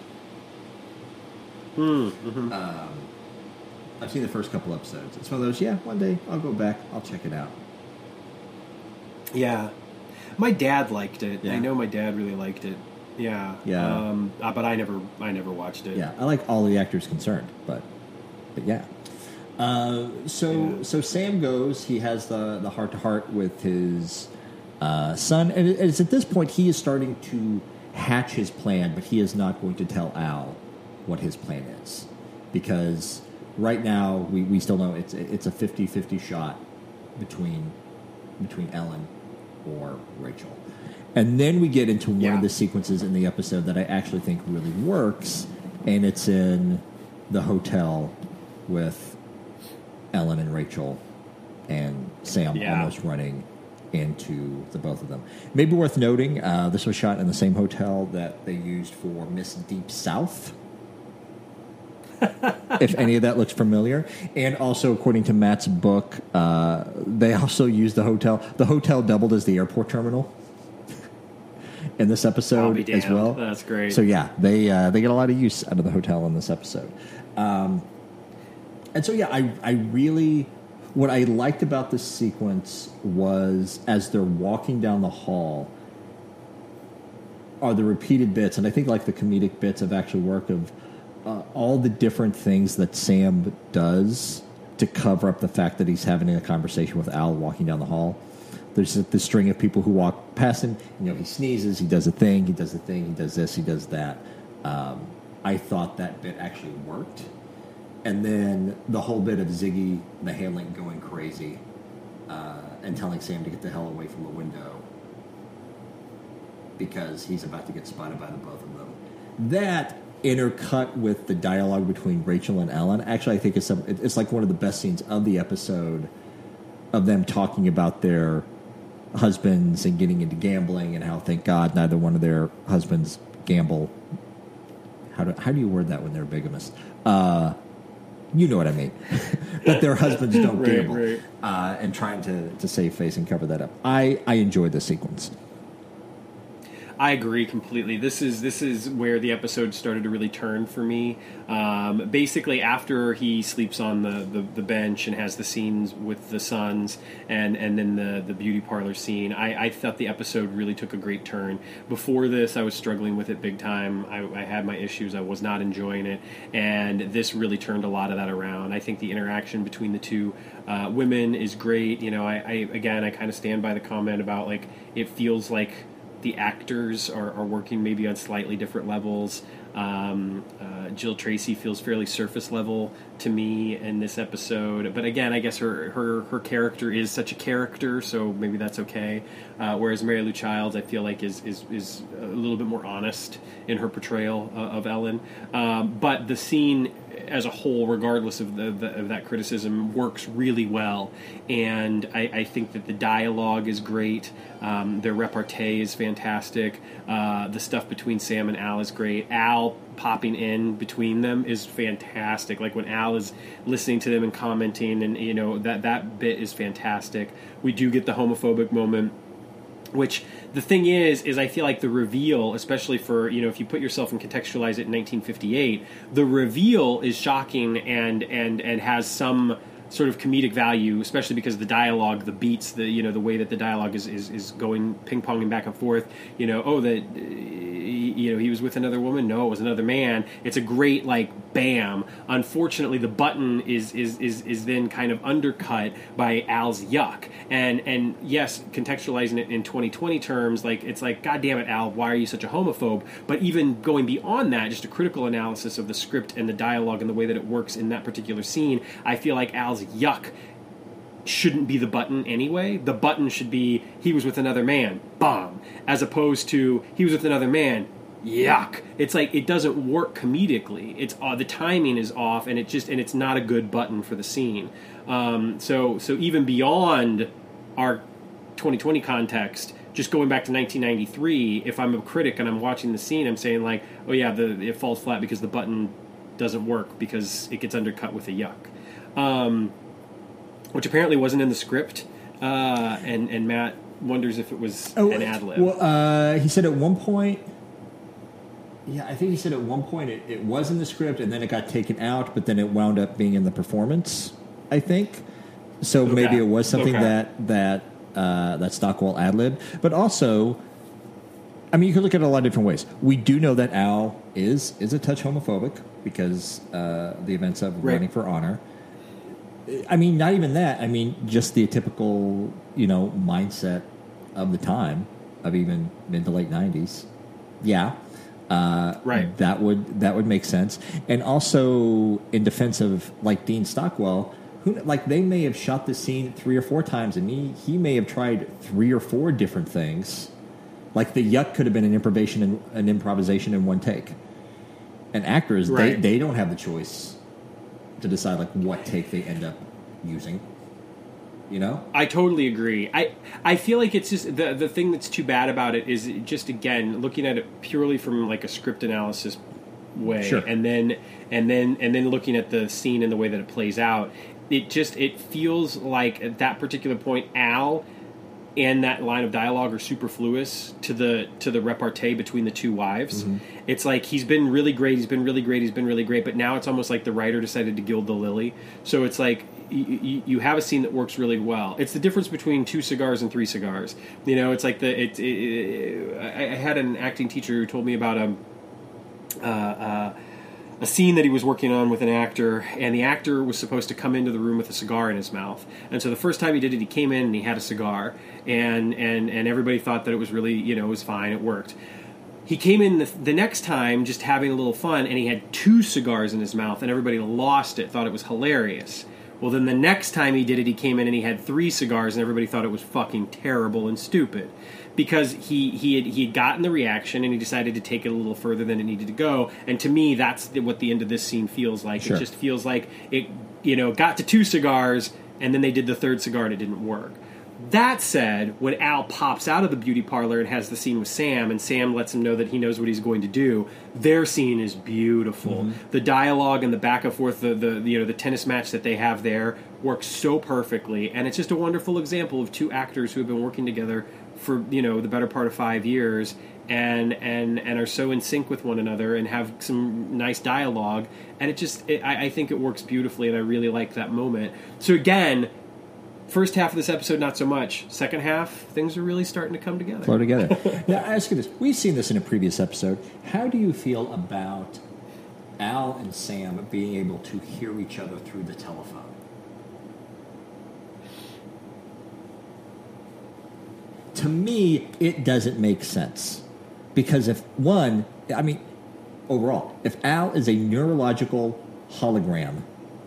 Mm, mm-hmm. Um, I've seen the first couple episodes. It's one of those. Yeah, one day I'll go back. I'll check it out. Yeah, my dad liked it. Yeah. I know my dad really liked it. Yeah. Yeah. Um, uh, but I never, I never watched it. Yeah, I like all the actors concerned, but but yeah. Uh, so Yeah. so Sam goes. He has the the heart to heart with his uh, son, and it- it's at this point he is starting to hatch his plan, but he is not going to tell Al what his plan is, because right now we, we still know it's it's a fifty-fifty shot between between Ellen or Rachel. And then we get into one Yeah. of the sequences in the episode that I actually think really works, and it's in the hotel with Ellen and Rachel and Sam Yeah. almost running into the both of them. Maybe worth noting, uh, this was shot in the same hotel that they used for Miss Deep South. If any of that looks familiar. And also, according to Matt's book, uh, they also used the hotel. The hotel doubled as the airport terminal in this I'll episode be as damned. well. That's great. So yeah, they uh, they get a lot of use out of the hotel in this episode. Um, and so yeah, I I really what I liked about this sequence was as they're walking down the hall are the repeated bits, and I think like the comedic bits have actually worked of uh, all the different things that Sam does to cover up the fact that he's having a conversation with Al walking down the hall. There's the string of people who walk past him. You know, he sneezes, he does a thing, he does a thing, he does this, he does that. Um, I thought that bit actually worked. And then the whole bit of Ziggy the Hamlet going crazy uh, and telling Sam to get the hell away from the window because he's about to get spotted by the both of them. That intercut with the dialogue between Rachel and Ellen, actually I think it's, some, it's like one of the best scenes of the episode of them talking about their husbands and getting into gambling and how, thank God, neither one of their husbands gamble. How do, how do you word that when they're bigamous? Uh, you know what I mean. But their husbands don't Right, gamble. right. Uh, and trying to, to save face and cover that up. I, I enjoyed the sequence. I agree completely. This is this is where the episode started to really turn for me. Um, basically, after he sleeps on the, the, the bench and has the scenes with the sons, and, and then the, the beauty parlor scene, I, I thought the episode really took a great turn. Before this, I was struggling with it big time. I, I had my issues. I was not enjoying it, and this really turned a lot of that around. I think the interaction between the two uh, women is great. You know, I, I again, I kind of stand by the comment about like it feels like the actors are, are working maybe on slightly different levels. Um, uh, Jill Tracy feels fairly surface level to me in this episode, but again, I guess her her, her character is such a character, so maybe that's okay. Uh, whereas Mary Lou Childs, I feel like is is is a little bit more honest in her portrayal uh, of Ellen. Um, but the scene as a whole, regardless of, the, the, of that criticism, works really well, and I, I think that the dialogue is great. Um, their repartee is fantastic. Uh, the stuff between Sam and Al is great. Al popping in between them is fantastic. Like when Al is listening to them and commenting, and you know that that bit is fantastic. We do get the homophobic moment, which the thing is, is I feel like the reveal, especially for, you know, if you put yourself and contextualize it in nineteen fifty-eight, the reveal is shocking and and and has some sort of comedic value, especially because the dialogue, the beats, the you know the way that the dialogue is is, is going ping ponging back and forth. You know, oh that uh, you know he was with another woman. No, it was another man. It's a great like bam. Unfortunately, the button is is is is then kind of undercut by Al's yuck. And and yes, contextualizing it in twenty twenty terms, like it's like, God damn it, Al, why are you such a homophobe? But even going beyond that, just a critical analysis of the script and the dialogue and the way that it works in that particular scene, I feel like Al's yuck shouldn't be the button anyway. The button should be he was with another man, bomb, as opposed to he was with another man, yuck. It's like it doesn't work comedically. It's uh, the timing is off, and it just and it's not a good button for the scene. Um, so so even beyond our twenty twenty context, just going back to nineteen ninety-three, if I'm a critic and I'm watching the scene, I'm saying like, oh yeah, the, it falls flat because the button doesn't work because it gets undercut with a yuck. Um, which apparently wasn't in the script, uh, and, and Matt wonders if it was oh, an ad-lib. Well, uh, he said at one point, yeah, I think he said at one point it, it was in the script, and then it got taken out, but then it wound up being in the performance, I think. So okay. maybe it was something okay. that that uh, that Stockwell ad-libbed. But also, I mean, you could look at it a lot of different ways. We do know that Al is, is a touch homophobic because uh, the events of right. Running for Honor. I mean, not even that. I mean, just the typical, you know, mindset of the time, of even mid to late nineties. Yeah, uh, right. That would that would make sense. And also, in defense of like Dean Stockwell, who like they may have shot the scene three or four times, and he he may have tried three or four different things. Like the yuck could have been an improvisation in, an improvisation in one take. And actors, right. they they don't have the choice to decide like what take they end up using, you know. I totally agree. I I feel like it's just the the thing that's too bad about it is just again looking at it purely from like a script analysis way, sure. and then and then and then looking at the scene and the way that it plays out. It just it feels like at that particular point, Al and that line of dialogue are superfluous to the to the repartee between the two wives. Mm-hmm. It's like he's been really great, he's been really great, he's been really great, but now it's almost like the writer decided to gild the lily. So it's like you, you have a scene that works really well. It's the difference between two cigars and three cigars. You know, it's like the it. it, it I had an acting teacher who told me about a. Uh, uh, a scene that he was working on with an actor, and the actor was supposed to come into the room with a cigar in his mouth. And so the first time he did it, he came in and he had a cigar, and and, and everybody thought that it was really, you know, it was fine, it worked. He came in the, the next time just having a little fun, and he had two cigars in his mouth, and everybody lost it, thought it was hilarious. Well, then the next time he did it, he came in and he had three cigars, and everybody thought it was fucking terrible and stupid. Because he, he had he had gotten the reaction, and he decided to take it a little further than it needed to go. And to me, that's the, what the end of this scene feels like. Sure. It just feels like it, you know, got to two cigars, and then they did the third cigar, and it didn't work. That said, when Al pops out of the beauty parlor and has the scene with Sam, and Sam lets him know that he knows what he's going to do, their scene is beautiful. Mm-hmm. The dialogue and the back and forth, the, the you know the tennis match that they have there works so perfectly, and it's just a wonderful example of two actors who have been working together for you know the better part of five years, and and and are so in sync with one another and have some nice dialogue, and it just it, I, I think it works beautifully, and I really like that moment. So again. First half of this episode, not so much. Second half, things are really starting to come together. Flow together. Now, I ask you this. We've seen this in a previous episode. How do you feel about Al and Sam being able to hear each other through the telephone? To me, it doesn't make sense. Because if, one, I mean, overall, if Al is a neurological hologram,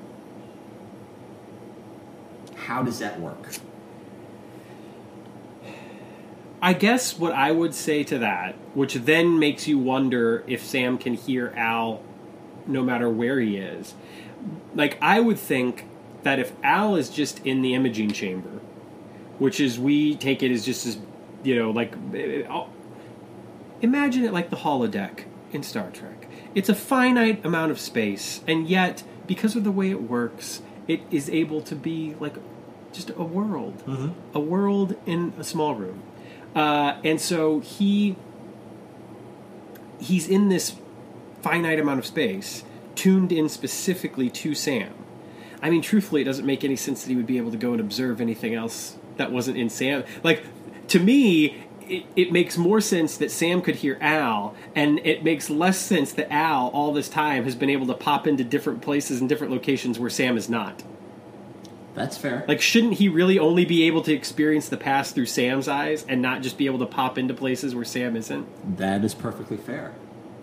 how does that work? I guess what I would say to that, which then makes you wonder if Sam can hear Al no matter where he is. Like, I would think that if Al is just in the imaging chamber, which is, we take it as just as, you know, like, imagine it like the holodeck in Star Trek. It's a finite amount of space, and yet, because of the way it works, it is able to be like just a world, mm-hmm. a world in a small room. Uh, and so he he's in this finite amount of space, tuned in specifically to Sam. I mean, truthfully, it doesn't make any sense that he would be able to go and observe anything else that wasn't in Sam. Like, to me, it, it makes more sense that Sam could hear Al, and it makes less sense that Al, all this time, has been able to pop into different places and different locations where Sam is not. That's fair. Like, shouldn't he really only be able to experience the past through Sam's eyes and not just be able to pop into places where Sam isn't? That is perfectly fair.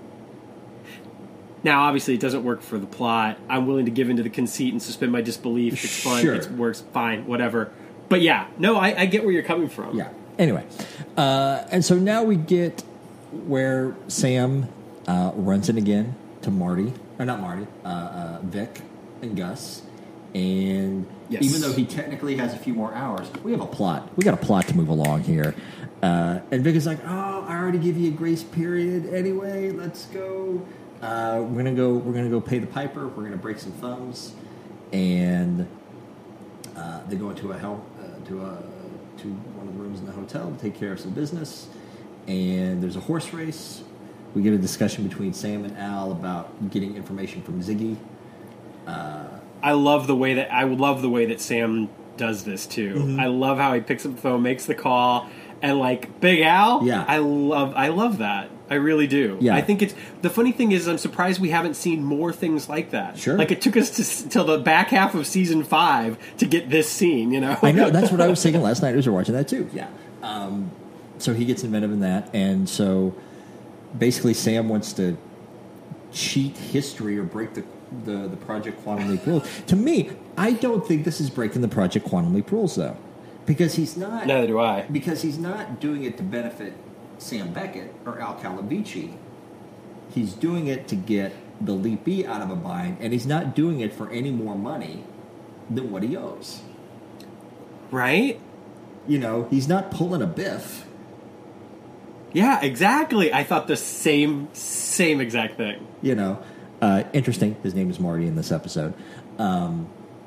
Now, obviously, it doesn't work for the plot. I'm willing to give into the conceit and suspend my disbelief. It's fun. Sure. It works fine. Whatever. But yeah, no, I, I get where you're coming from. Yeah. Anyway, uh, and so now we get where Sam uh, runs in again to Marty, or not Marty, uh, uh, Vic and Gus. And yes. Even though he technically has a few more hours, we have a plot. We got a plot to move along here. Uh, and Vic is like, "Oh, I already give you a grace period anyway. Let's go. Uh, we're gonna go. We're gonna go pay the piper. We're gonna break some thumbs." And uh, they go into a hell uh, to a to one of the rooms in the hotel to take care of some business. And there's a horse race. We get a discussion between Sam and Al about getting information from Ziggy. Uh, I love the way that I love the way that Sam does this too. Mm-hmm. I love how he picks up the phone, makes the call, and like Big Al. Yeah, I love I love that. I really do. Yeah, I think it's the funny thing is I'm surprised we haven't seen more things like that. Sure, like it took us to till the back half of season five to get this scene. You know, I know that's what I was thinking last night as we were watching that too. Yeah. Um, so he gets inventive in that, and so basically Sam wants to cheat history or break the. The, the Project Quantum Leap rules. To me, I don't think this is breaking the Project Quantum Leap rules, though, because he's not. Neither do I. Because he's not doing it to benefit Sam Beckett or Al Calavici. He's doing it to get the Leapee out of a bind, and he's not doing it for any more money than what he owes. Right? You know, he's not pulling a Biff. Yeah, exactly. I thought the same same exact thing. You know. Uh, interesting. His name is Marty in this episode. Um,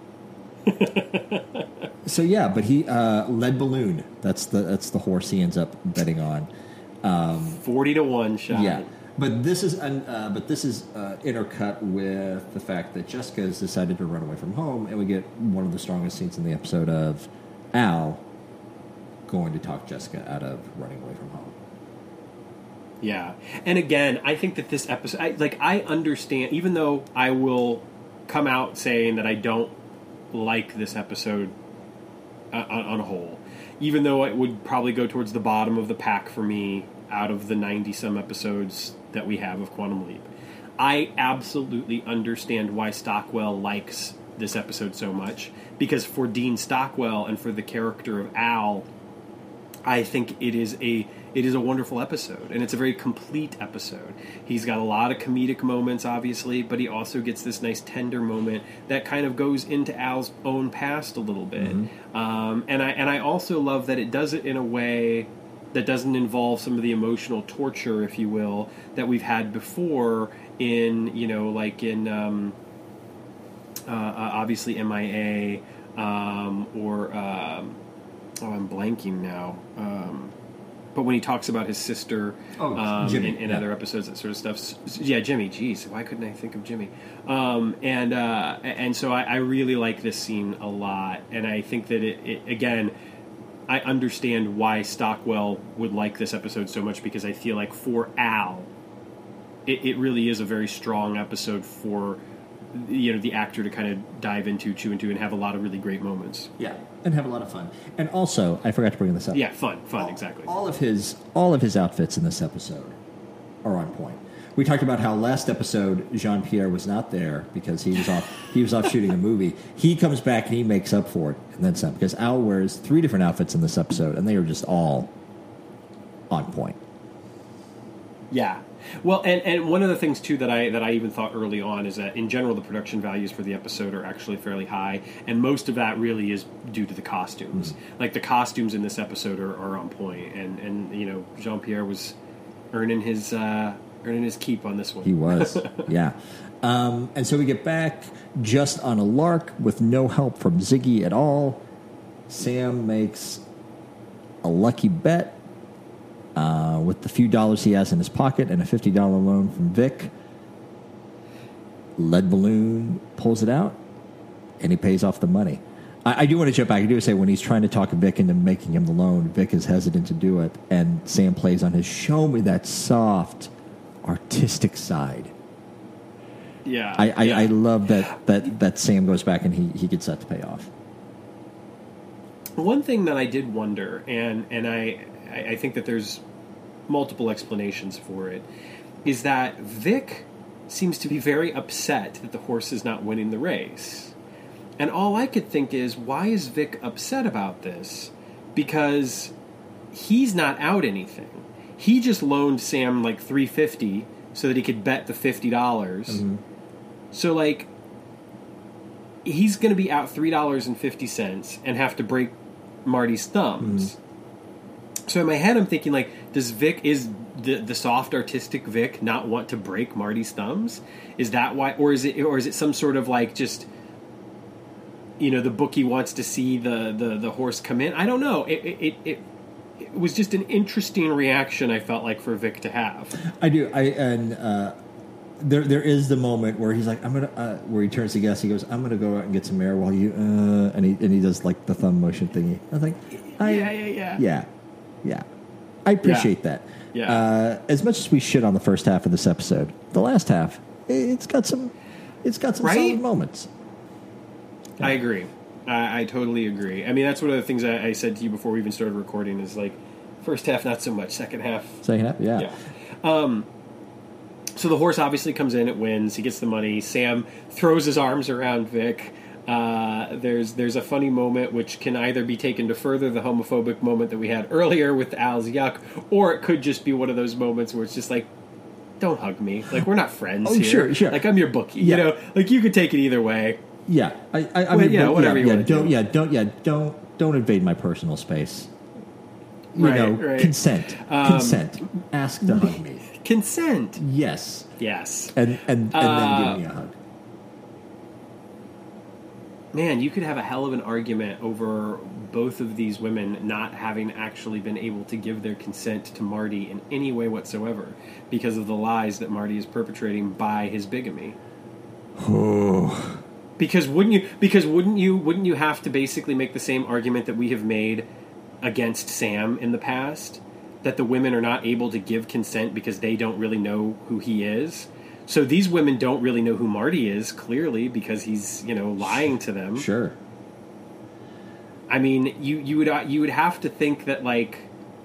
so yeah, but he uh, Lead Balloon. That's the that's the horse he ends up betting on. Um, Forty to one shot. Yeah, but this is un, uh, but this is uh, intercut with the fact that Jessica has decided to run away from home, and we get one of the strongest scenes in the episode of Al going to talk Jessica out of running away from home. Yeah, and again, I think that this episode, I, like, I understand, even though I will come out saying that I don't like this episode uh, on, on a whole, even though it would probably go towards the bottom of the pack for me out of the ninety-some episodes that we have of Quantum Leap, I absolutely understand why Stockwell likes this episode so much, because for Dean Stockwell and for the character of Al, I think it is a it is a wonderful episode, and it's a very complete episode. He's got a lot of comedic moments, obviously, but he also gets this nice tender moment that kind of goes into Al's own past a little bit. Mm-hmm. Um, and I and I also love that it does it in a way that doesn't involve some of the emotional torture, if you will, that we've had before in, you know, like in um, uh, uh, obviously M I A um, or um, oh, I'm blanking now. Um, But when he talks about his sister oh, um, Jimmy, in, in yeah. other episodes, that sort of stuff. S- Yeah, Jimmy. Jeez, why couldn't I think of Jimmy? Um, and uh, and so I, I really like this scene a lot, and I think that it, it again, I understand why Stockwell would like this episode so much, because I feel like for Al, it, it really is a very strong episode for, you know, the actor to kind of dive into, chew into, and have a lot of really great moments. Yeah, and have a lot of fun. And also, I forgot to bring this up. Yeah, fun, fun, all, exactly. All of his all of his outfits in this episode are on point. We talked about how last episode Jean-Pierre was not there because he was off he was off shooting a movie. He comes back and he makes up for it, and then some, because Al wears three different outfits in this episode, and they are just all on point. Yeah. Well, and, and one of the things, too, that I that I even thought early on is that, in general, the production values for the episode are actually fairly high, and most of that really is due to the costumes. Mm-hmm. Like, the costumes in this episode are, are on point, and, and, you know, Jean-Pierre was earning his uh, earning his keep on this one. He was, yeah. Um, and so we get back just on a lark with no help from Ziggy at all. Sam makes a lucky bet Uh, with the few dollars he has in his pocket and a fifty dollars loan from Vic. Lead Balloon pulls it out, and he pays off the money. I, I do want to jump back. I do say when he's trying to talk Vic into making him the loan, Vic is hesitant to do it, and Sam plays on his show me that soft, artistic side. Yeah. I, I, yeah. I love that, that, that Sam goes back and he, he gets that to pay off. One thing that I did wonder, and, and I... I think that there's multiple explanations for it, is that Vic seems to be very upset that the horse is not winning the race. And all I could think is, why is Vic upset about this? Because he's not out anything. He just loaned Sam like three hundred fifty dollars so that he could bet the fifty dollars. Mm-hmm. So, like, he's going to be out three dollars and fifty cents and have to break Marty's thumbs. Mm-hmm. So in my head, I'm thinking, like, does Vic, is the the soft artistic Vic not want to break Marty's thumbs? Is that why, or is it, or is it some sort of like just, you know, the bookie wants to see the the, the horse come in? I don't know. It it, it it was just an interesting reaction I felt like for Vic to have. I do. I and uh, there there is the moment where he's like, I'm gonna uh, where he turns to guess. He goes, I'm gonna go out and get some air while you uh, and he and he does like the thumb motion thingy. I was like, I, yeah, yeah, yeah, yeah. Yeah, I appreciate yeah. that. Yeah. Uh, as much as we shit on the first half of this episode, the last half, it's got some, it's got some right? solid moments. Yeah. I agree. I, I totally agree. I mean, that's one of the things I, I said to you before we even started recording is like, first half not so much, second half. Second half, yeah. Yeah. Um, so the horse obviously comes in, it wins, he gets the money. Sam throws his arms around Vic. Uh, there's there's a funny moment which can either be taken to further the homophobic moment that we had earlier with Al's yuck, or it could just be one of those moments where it's just like, don't hug me. Like, we're not friends oh, here. Sure, sure. Like, I'm your bookie. Yeah. You know, like, you could take it either way. Yeah, I, I, I well, mean, yeah, whatever yeah, you yeah, want don't, do. yeah, don't, yeah, don't, don't invade my personal space. You right, know, right. consent, um, consent. Ask to hug me. Consent. Yes. Yes. And and, and uh, then give me a hug. Man, you could have a hell of an argument over both of these women not having actually been able to give their consent to Marty in any way whatsoever because of the lies that Marty is perpetrating by his bigamy. Oh. Because wouldn't you? Because wouldn't you? Wouldn't you have to basically make the same argument that we have made against Sam in the past, that the women are not able to give consent because they don't really know who he is? So these women don't really know who Marty is, clearly, because he's, you know, lying to them. Sure. I mean, you, you would you would have to think that, like,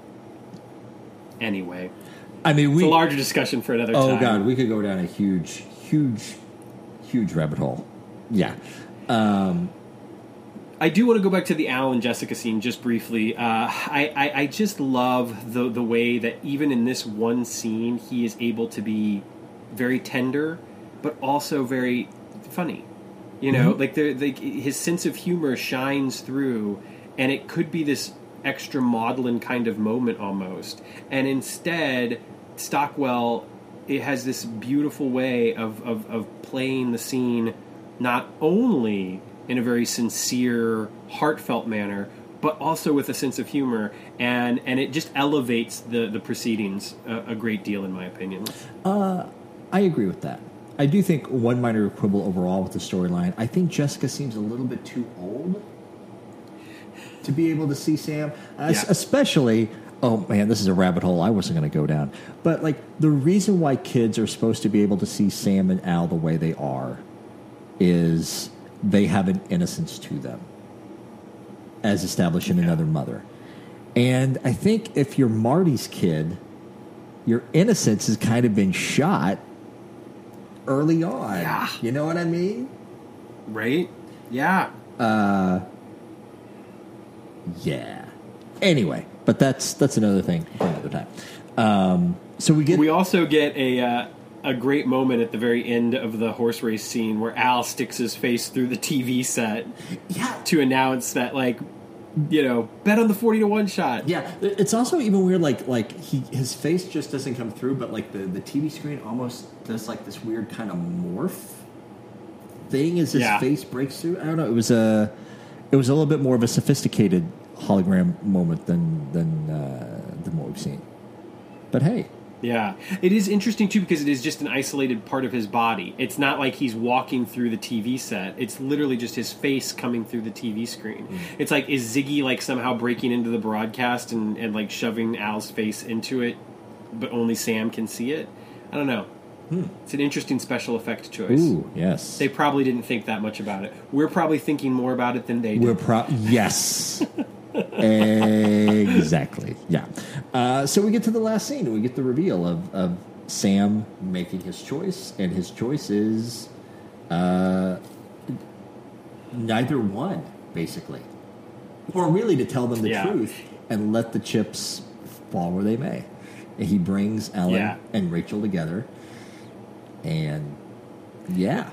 anyway. I mean, we, it's a larger discussion for another oh, time. Oh God, we could go down a huge, huge, huge rabbit hole. Yeah. Um, I do want to go back to the Al and Jessica scene just briefly. Uh, I, I, I just love the the way that even in this one scene, he is able to be very tender, but also very funny. You know, mm-hmm. like the, the his sense of humor shines through, and it could be this extra maudlin kind of moment almost. And instead, Stockwell, it has this beautiful way of, of, of playing the scene not only in a very sincere, heartfelt manner, but also with a sense of humor, and, and it just elevates the, the proceedings a, a great deal, in my opinion. Uh, I agree with that. I do think one minor quibble overall with the storyline, I think Jessica seems a little bit too old to be able to see Sam, uh, yeah. especially... Oh, man, this is a rabbit hole I wasn't going to go down. But, like, the reason why kids are supposed to be able to see Sam and Al the way they are is... they have an innocence to them, as established in yeah. Another Mother. And I think if you're Marty's kid, your innocence has kind of been shot early on. Yeah. You know what I mean? Right? Yeah. Uh, yeah. Anyway, but that's that's another thing for another time. Um, so we get... We also get a... Uh, a great moment at the very end of the horse race scene where Al sticks his face through the T V set yeah. to announce that, like, you know, bet on the forty to one shot. Yeah, it's also even weird, like, like he his face just doesn't come through, but, like, the, the T V screen almost does, like, this weird kind of morph thing as his yeah. face breaks through. I don't know. It was a, it was a little bit more of a sophisticated hologram moment than, than, uh, than what we've seen. But, hey. Yeah. It is interesting, too, because it is just an isolated part of his body. It's not like he's walking through the T V set. It's literally just his face coming through the T V screen. Mm. It's like, is Ziggy, like, somehow breaking into the broadcast and, and, like, shoving Al's face into it, but only Sam can see it? I don't know. Hmm. It's an interesting special effect choice. Ooh, yes. They probably didn't think that much about it. We're probably thinking more about it than they did. We're pro- Yes. Exactly. Yeah. Uh, so we get to the last scene, and we get the reveal of, of Sam making his choice, and his choice is uh, neither one, basically. Or really to tell them the yeah. truth and let the chips fall where they may. And he brings Ellen yeah. and Rachel together, and yeah.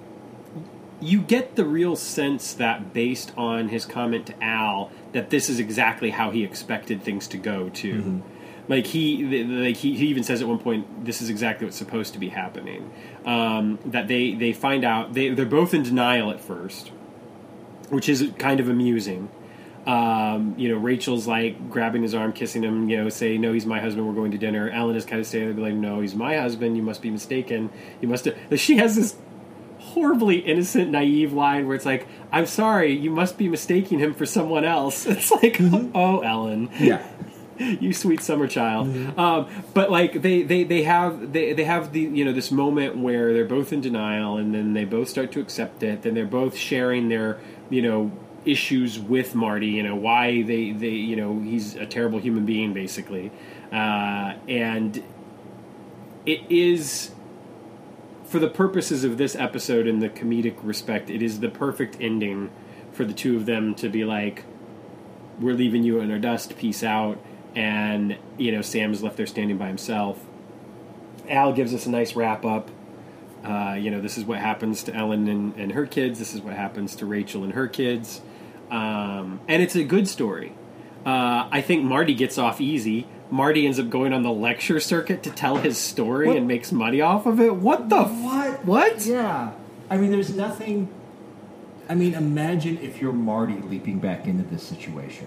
You get the real sense that based on his comment to Al that this is exactly how he expected things to go too. Mm-hmm. Like he, like he, he even says at one point, "This is exactly what's supposed to be happening." Um, that they, they find out they they're both in denial at first, which is kind of amusing. Um, you know, Rachel's like grabbing his arm, kissing him. You know, say, "No, he's my husband. We're going to dinner." Ellen is kind of standing there, like, "No, he's my husband. You must be mistaken. You must." Have... She has this horribly innocent, naive line where it's like, "I'm sorry, you must be mistaking him for someone else." It's like, mm-hmm. oh, Ellen, yeah, you sweet summer child. Mm-hmm. Um, but like they, they, they have they, they have the you know this moment where they're both in denial, and then they both start to accept it. Then they're both sharing their you know issues with Marty. You know why they, they you know he's a terrible human being basically, uh, and it is. For the purposes of this episode in the comedic respect, it is the perfect ending for the two of them to be like, "We're leaving you in our dust, peace out," and, you know, Sam is left there standing by himself. Al gives us a nice wrap-up. Uh, you know, this is what happens to Ellen and, and her kids. This is what happens to Rachel and her kids. Um, and it's a good story. Uh, I think Marty gets off easy. Marty ends up going on the lecture circuit to tell his story what? and makes money off of it. What the what? F- what? Yeah. I mean, there's nothing... I mean, imagine if you're Marty leaping back into this situation.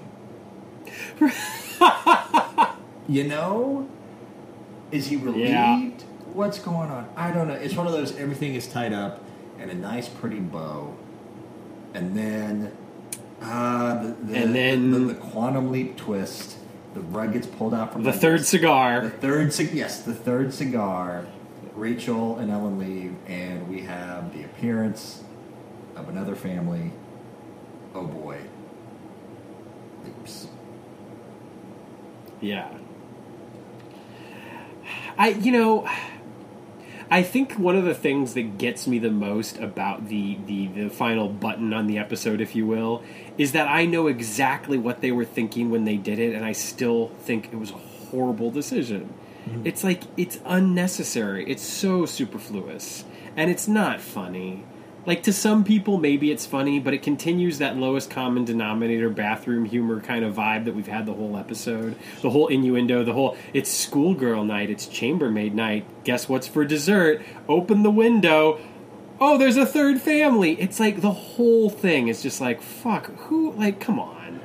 You know? Is he relieved? Yeah. What's going on? I don't know. It's one of those, everything is tied up in a nice, pretty bow. And then... Uh, the, the, and then... The, the, the quantum leap twist... The rug gets pulled out from the third desk. cigar. The third, ci- yes, the third cigar. Rachel and Ellen leave, and we have the appearance of another family. Oh boy, oops. Yeah. I, you know, I think one of the things that gets me the most about the, the, the final button on the episode, if you will, is that I know exactly what they were thinking when they did it, and I still think it was a horrible decision. Mm-hmm. It's like, it's unnecessary. It's so superfluous. And it's not funny. Like, to some people, maybe it's funny, but it continues that lowest common denominator bathroom humor kind of vibe that we've had the whole episode. The whole innuendo, the whole, it's schoolgirl night, it's chambermaid night, guess what's for dessert? Open the window. Oh, there's a third family. It's like, the whole thing is just like, fuck, who, like, come on.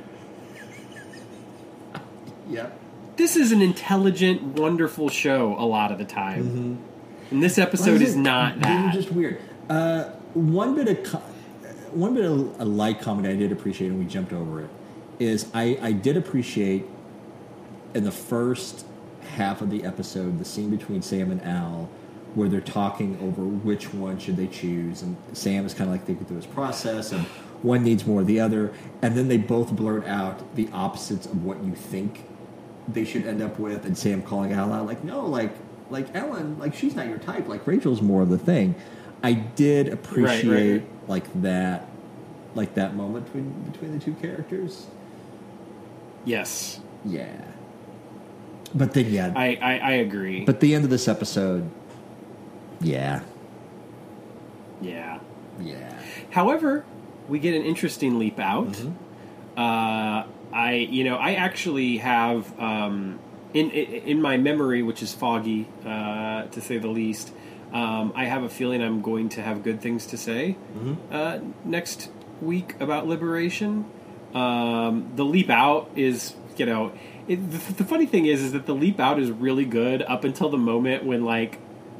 Yeah. This is an intelligent, wonderful show a lot of the time. Mm-hmm. And this episode is not that. It's just weird. Uh... One bit of co- one bit of a light comment I did appreciate, and we jumped over it, is I, I did appreciate in the first half of the episode the scene between Sam and Al where they're talking over which one should they choose, and Sam is kind of like thinking through his process, and one needs more of the other, and then they both blurt out the opposites of what you think they should end up with, and Sam calling Al out like, no, like like Ellen, like she's not your type, like Rachel's more of the thing. I did appreciate right, right, right. like that, like that moment between between the two characters. Yes. Yeah. But then, yeah, I, I, I agree. But the end of this episode, yeah, yeah, yeah. However, we get an interesting leap out. Mm-hmm. Uh, I, you know, I actually have um, in in my memory, which is foggy uh, to say the least. Um, I have a feeling I'm going to have good things to say mm-hmm. uh, next week about Liberation. Um, the leap out is, you know, it, the, the funny thing is, is that the leap out is really good up until the moment when, like,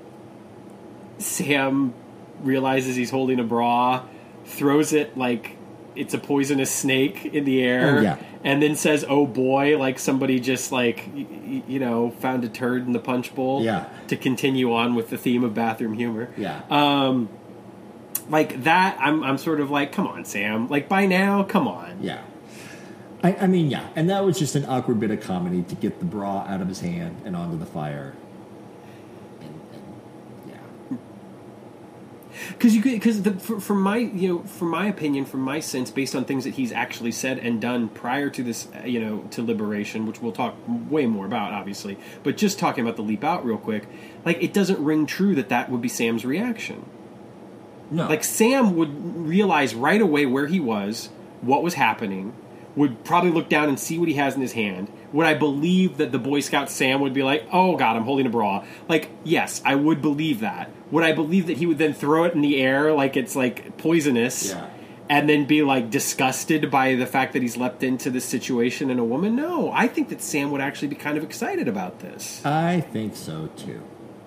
Sam realizes he's holding a bra, throws it like it's a poisonous snake in the air, oh, yeah. and then says, oh boy, like somebody just, like, y- you know, found a turd in the punch bowl yeah. to continue on with the theme of bathroom humor. Yeah. Um, like that, I'm I'm sort of like, come on, Sam. Like, by now, come on. Yeah. I, I mean, yeah. And that was just an awkward bit of comedy to get the bra out of his hand and onto the fire. And, and yeah. Because you because from my you know from my opinion, from my sense, based on things that he's actually said and done prior to this, you know, to Liberation, which we'll talk way more about, obviously. But just talking about the leap out real quick, like, it doesn't ring true that that would be Sam's reaction. No. Like, Sam would realize right away where he was, what was happening, would probably look down and see what he has in his hand. Would I believe that the Boy Scout Sam would be like, oh God, I'm holding a bra? Like, yes, I would believe that. Would I believe that he would then throw it in the air like it's, like, poisonous, yeah. and then be, like, disgusted by the fact that he's leapt into this situation in a woman? No, I think that Sam would actually be kind of excited about this. I think so, too.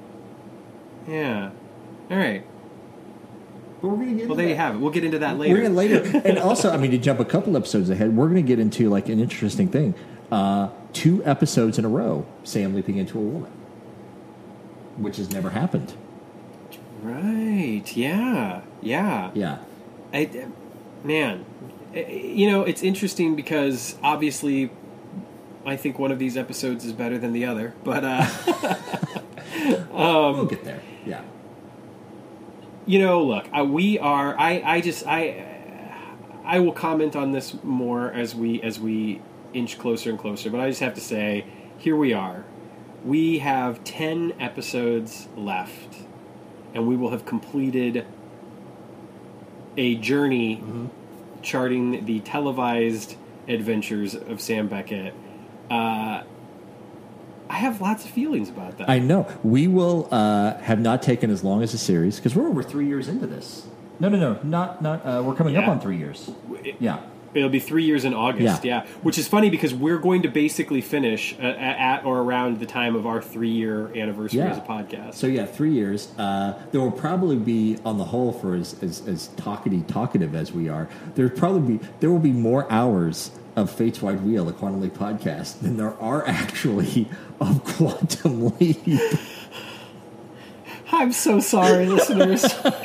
Yeah. All right. But we're gonna get well, there that. you have it. We'll get into that later. We're gonna later, and also, I mean, to jump a couple episodes ahead, we're going to get into like an interesting thing. Uh, two episodes in a row, Sam leaping into a woman, which has never happened. Right? Yeah. Yeah. Yeah. I, man, you know, it's interesting because obviously, I think one of these episodes is better than the other, but uh, um, we'll get there. Yeah. You know, look, uh, we are. I, I just, I, I will comment on this more as we as we inch closer and closer. But I just have to say, here we are. We have ten episodes left, and we will have completed a journey mm-hmm. charting the televised adventures of Sam Beckett. Uh, I have lots of feelings about that. I know. We will uh, have not taken as long as a series, because we're over three years into this. No, no, no. Not, not. Uh, we're coming yeah. up on three years. It, yeah. It'll be three years in August, yeah. yeah. Which is funny, because we're going to basically finish uh, at or around the time of our three-year anniversary yeah. as a podcast. So, yeah, three years. Uh, there will probably be, on the whole, for as, as, as talkative, talkative as we are, there probably be there will be more hours of Fate's Wide Wheel, a Quantum Leap podcast, than there are actually of Quantum Leap. I'm so sorry, listeners.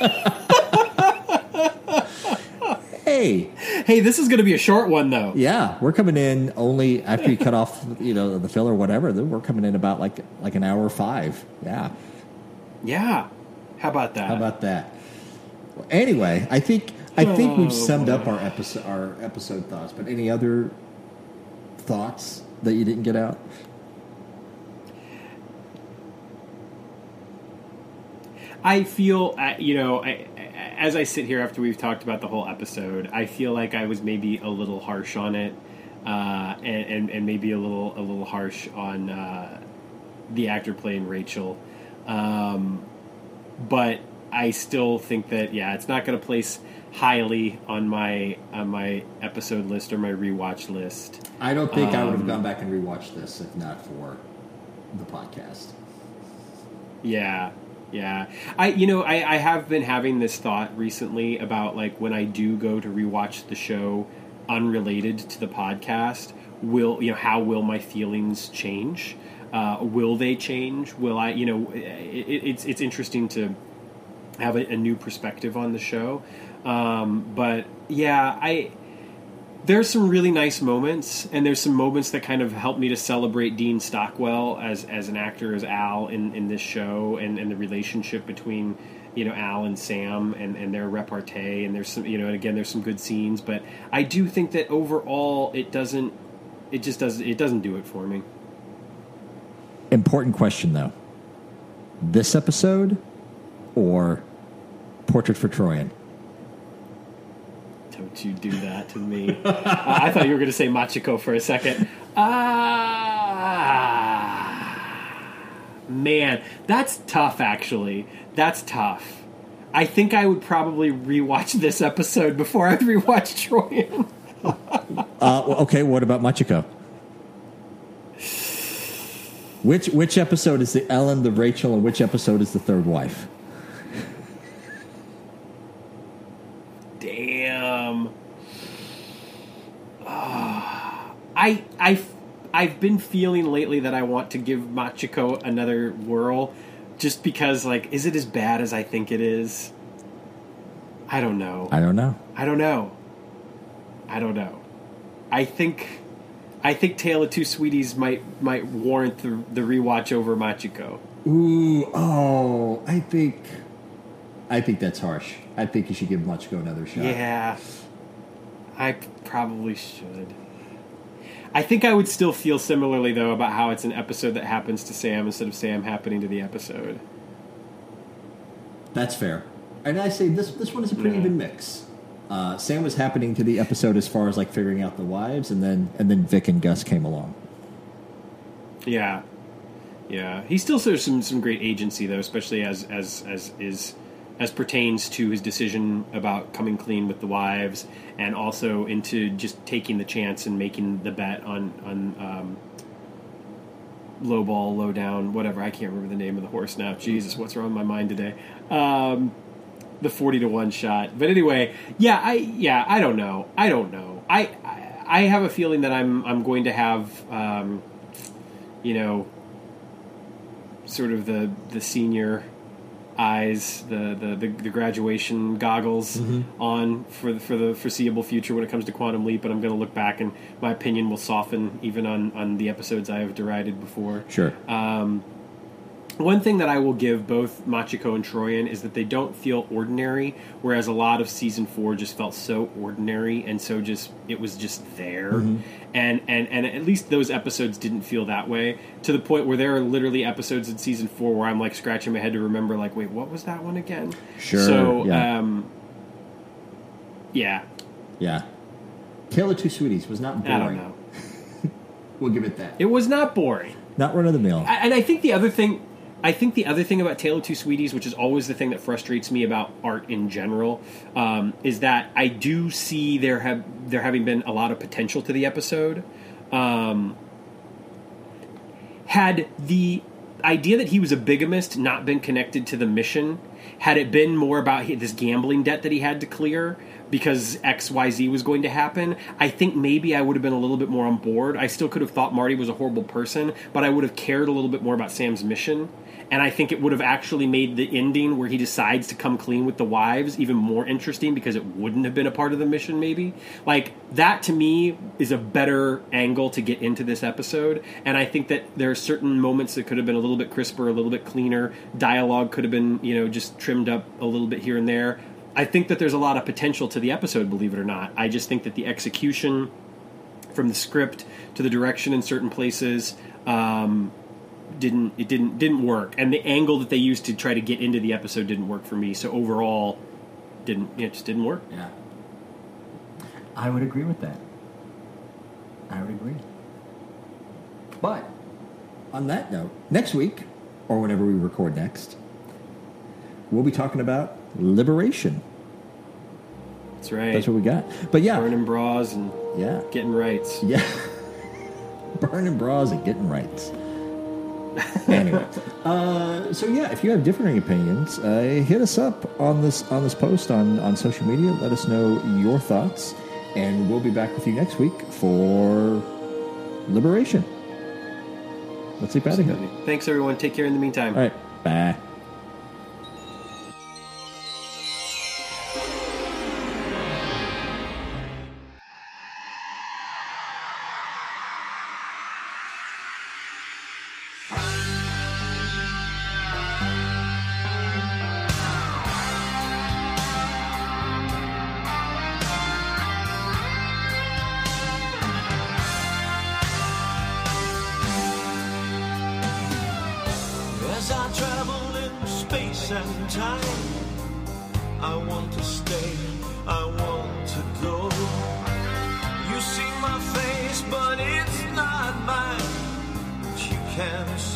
Hey. Hey, this is going to be a short one, though. Yeah, we're coming in only after you cut off, you know, the filler or whatever. Then we're coming in about like like an hour five. Yeah. Yeah. How about that? How about that? Well, anyway, I think I think Oh, we've summed boy. up our episode our episode thoughts. But any other thoughts that you didn't get out? I feel, uh, you know, I, as I sit here after we've talked about the whole episode, I feel like I was maybe a little harsh on it, uh, and, and and maybe a little a little harsh on uh, the actor playing Rachel, um, but I still think that yeah, it's not going to place highly on my on my episode list or my rewatch list. I don't think I would have Um, gone back and rewatched this if not for the podcast. Yeah, yeah. I you know I, I have been having this thought recently about like when I do go to rewatch the show unrelated to the podcast, will you know how will my feelings change? Uh, will they change? Will I you know it, it's it's interesting to have a, a new perspective on the show, um, but yeah I. There's some really nice moments, and there's some moments that kind of help me to celebrate Dean Stockwell as as an actor, as Al in, in this show, and, and the relationship between, you know, Al and Sam and, and their repartee, and there's some, you know, and again, there's some good scenes, but I do think that overall it doesn't, it just doesn't, it doesn't do it for me. Important question though. This episode or Portrait for Troyan? Don't you do that to me. uh, I thought you were going to say Machiko for a second. Ah, man, that's tough, actually. That's tough. I think I would probably rewatch this episode before I'd rewatch Troyan. uh, well, okay, what about Machiko? Which which episode is the Ellen, the Rachel, and which episode is the third wife? Damn. Ah, I I I've been feeling lately that I want to give Machiko another whirl, just because, like, is it as bad as I think it is? I don't know. I don't know. I don't know. I don't know. I think I think Tale of Two Sweeties might might warrant the the rewatch over Machiko. Ooh, oh, I think, I think that's harsh. I think you should give Machiko another shot. Yeah, I probably should. I think I would still feel similarly, though, about how it's an episode that happens to Sam instead of Sam happening to the episode. That's fair. And I say this this one is a pretty Yeah. even mix. Uh, Sam was happening to the episode as far as like figuring out the wives, and then and then Vic and Gus came along. Yeah, yeah. He still shows some some great agency, though, especially as as as is as pertains to his decision about coming clean with the wives, and also into just taking the chance and making the bet on on um, low ball, low down, whatever. I can't remember the name of the horse now. Jesus, what's wrong with my mind today? Um, the forty to one shot. But anyway, yeah, I yeah, I don't know. I don't know. I I, I have a feeling that I'm I'm going to have um, you know, sort of the the senior eyes, the the, the, the graduation goggles Mm-hmm. on for the, for the foreseeable future when it comes to Quantum Leap, and I'm going to look back and my opinion will soften even on, on the episodes I have derided before. Sure. Um, one thing that I will give both Machiko and Troyan is that they don't feel ordinary, whereas a lot of season four just felt so ordinary and so just it was just there. Mm-hmm. And, and and at least those episodes didn't feel that way, to the point where there are literally episodes in season four where I'm like scratching my head to remember, like, wait, what was that one again? Sure, So, yeah. um, yeah, Yeah. Tale of Two Sweeties was not boring. I don't know. We'll give it that. It was not boring. Not run of the mill. I- And I think the other thing, I think the other thing about Tale of Two Sweeties, which is always the thing that frustrates me about art in general, um, is that I do see there have there having been a lot of potential to the episode. Um, had the idea that he was a bigamist not been connected to the mission, had it been more about he- this gambling debt that he had to clear because X Y Z was going to happen, I think maybe I would have been a little bit more on board. I still could have thought Marty was a horrible person, but I would have cared a little bit more about Sam's mission. And I think it would have actually made the ending where he decides to come clean with the wives even more interesting, because it wouldn't have been a part of the mission, maybe. Like, that to me is a better angle to get into this episode. And I think that there are certain moments that could have been a little bit crisper, a little bit cleaner. Dialogue could have been, you know, just just trimmed up a little bit here and there. I think that there's a lot of potential to the episode, believe it or not. I just think that the execution, from the script to the direction in certain places, um, didn't it didn't didn't work, and the angle that they used to try to get into the episode didn't work for me. So overall, didn't it just didn't work? Yeah, I would agree with that. I would agree. But on that note, next week, or whenever we record next, we'll be talking about Liberation. That's right. That's what we got. But yeah, burning bras and yeah, getting rights. Yeah, burning bras and getting rights. Anyway, uh, so yeah, if you have differing opinions, uh, hit us up on this on this post on, on social media. Let us know your thoughts, and we'll be back with you next week for Liberation. Let's see, Patty. Thanks, everyone. Take care in the meantime. All right, bye. As I travel in space and time, I want to stay, I want to go. You see my face, but it's not mine. But you can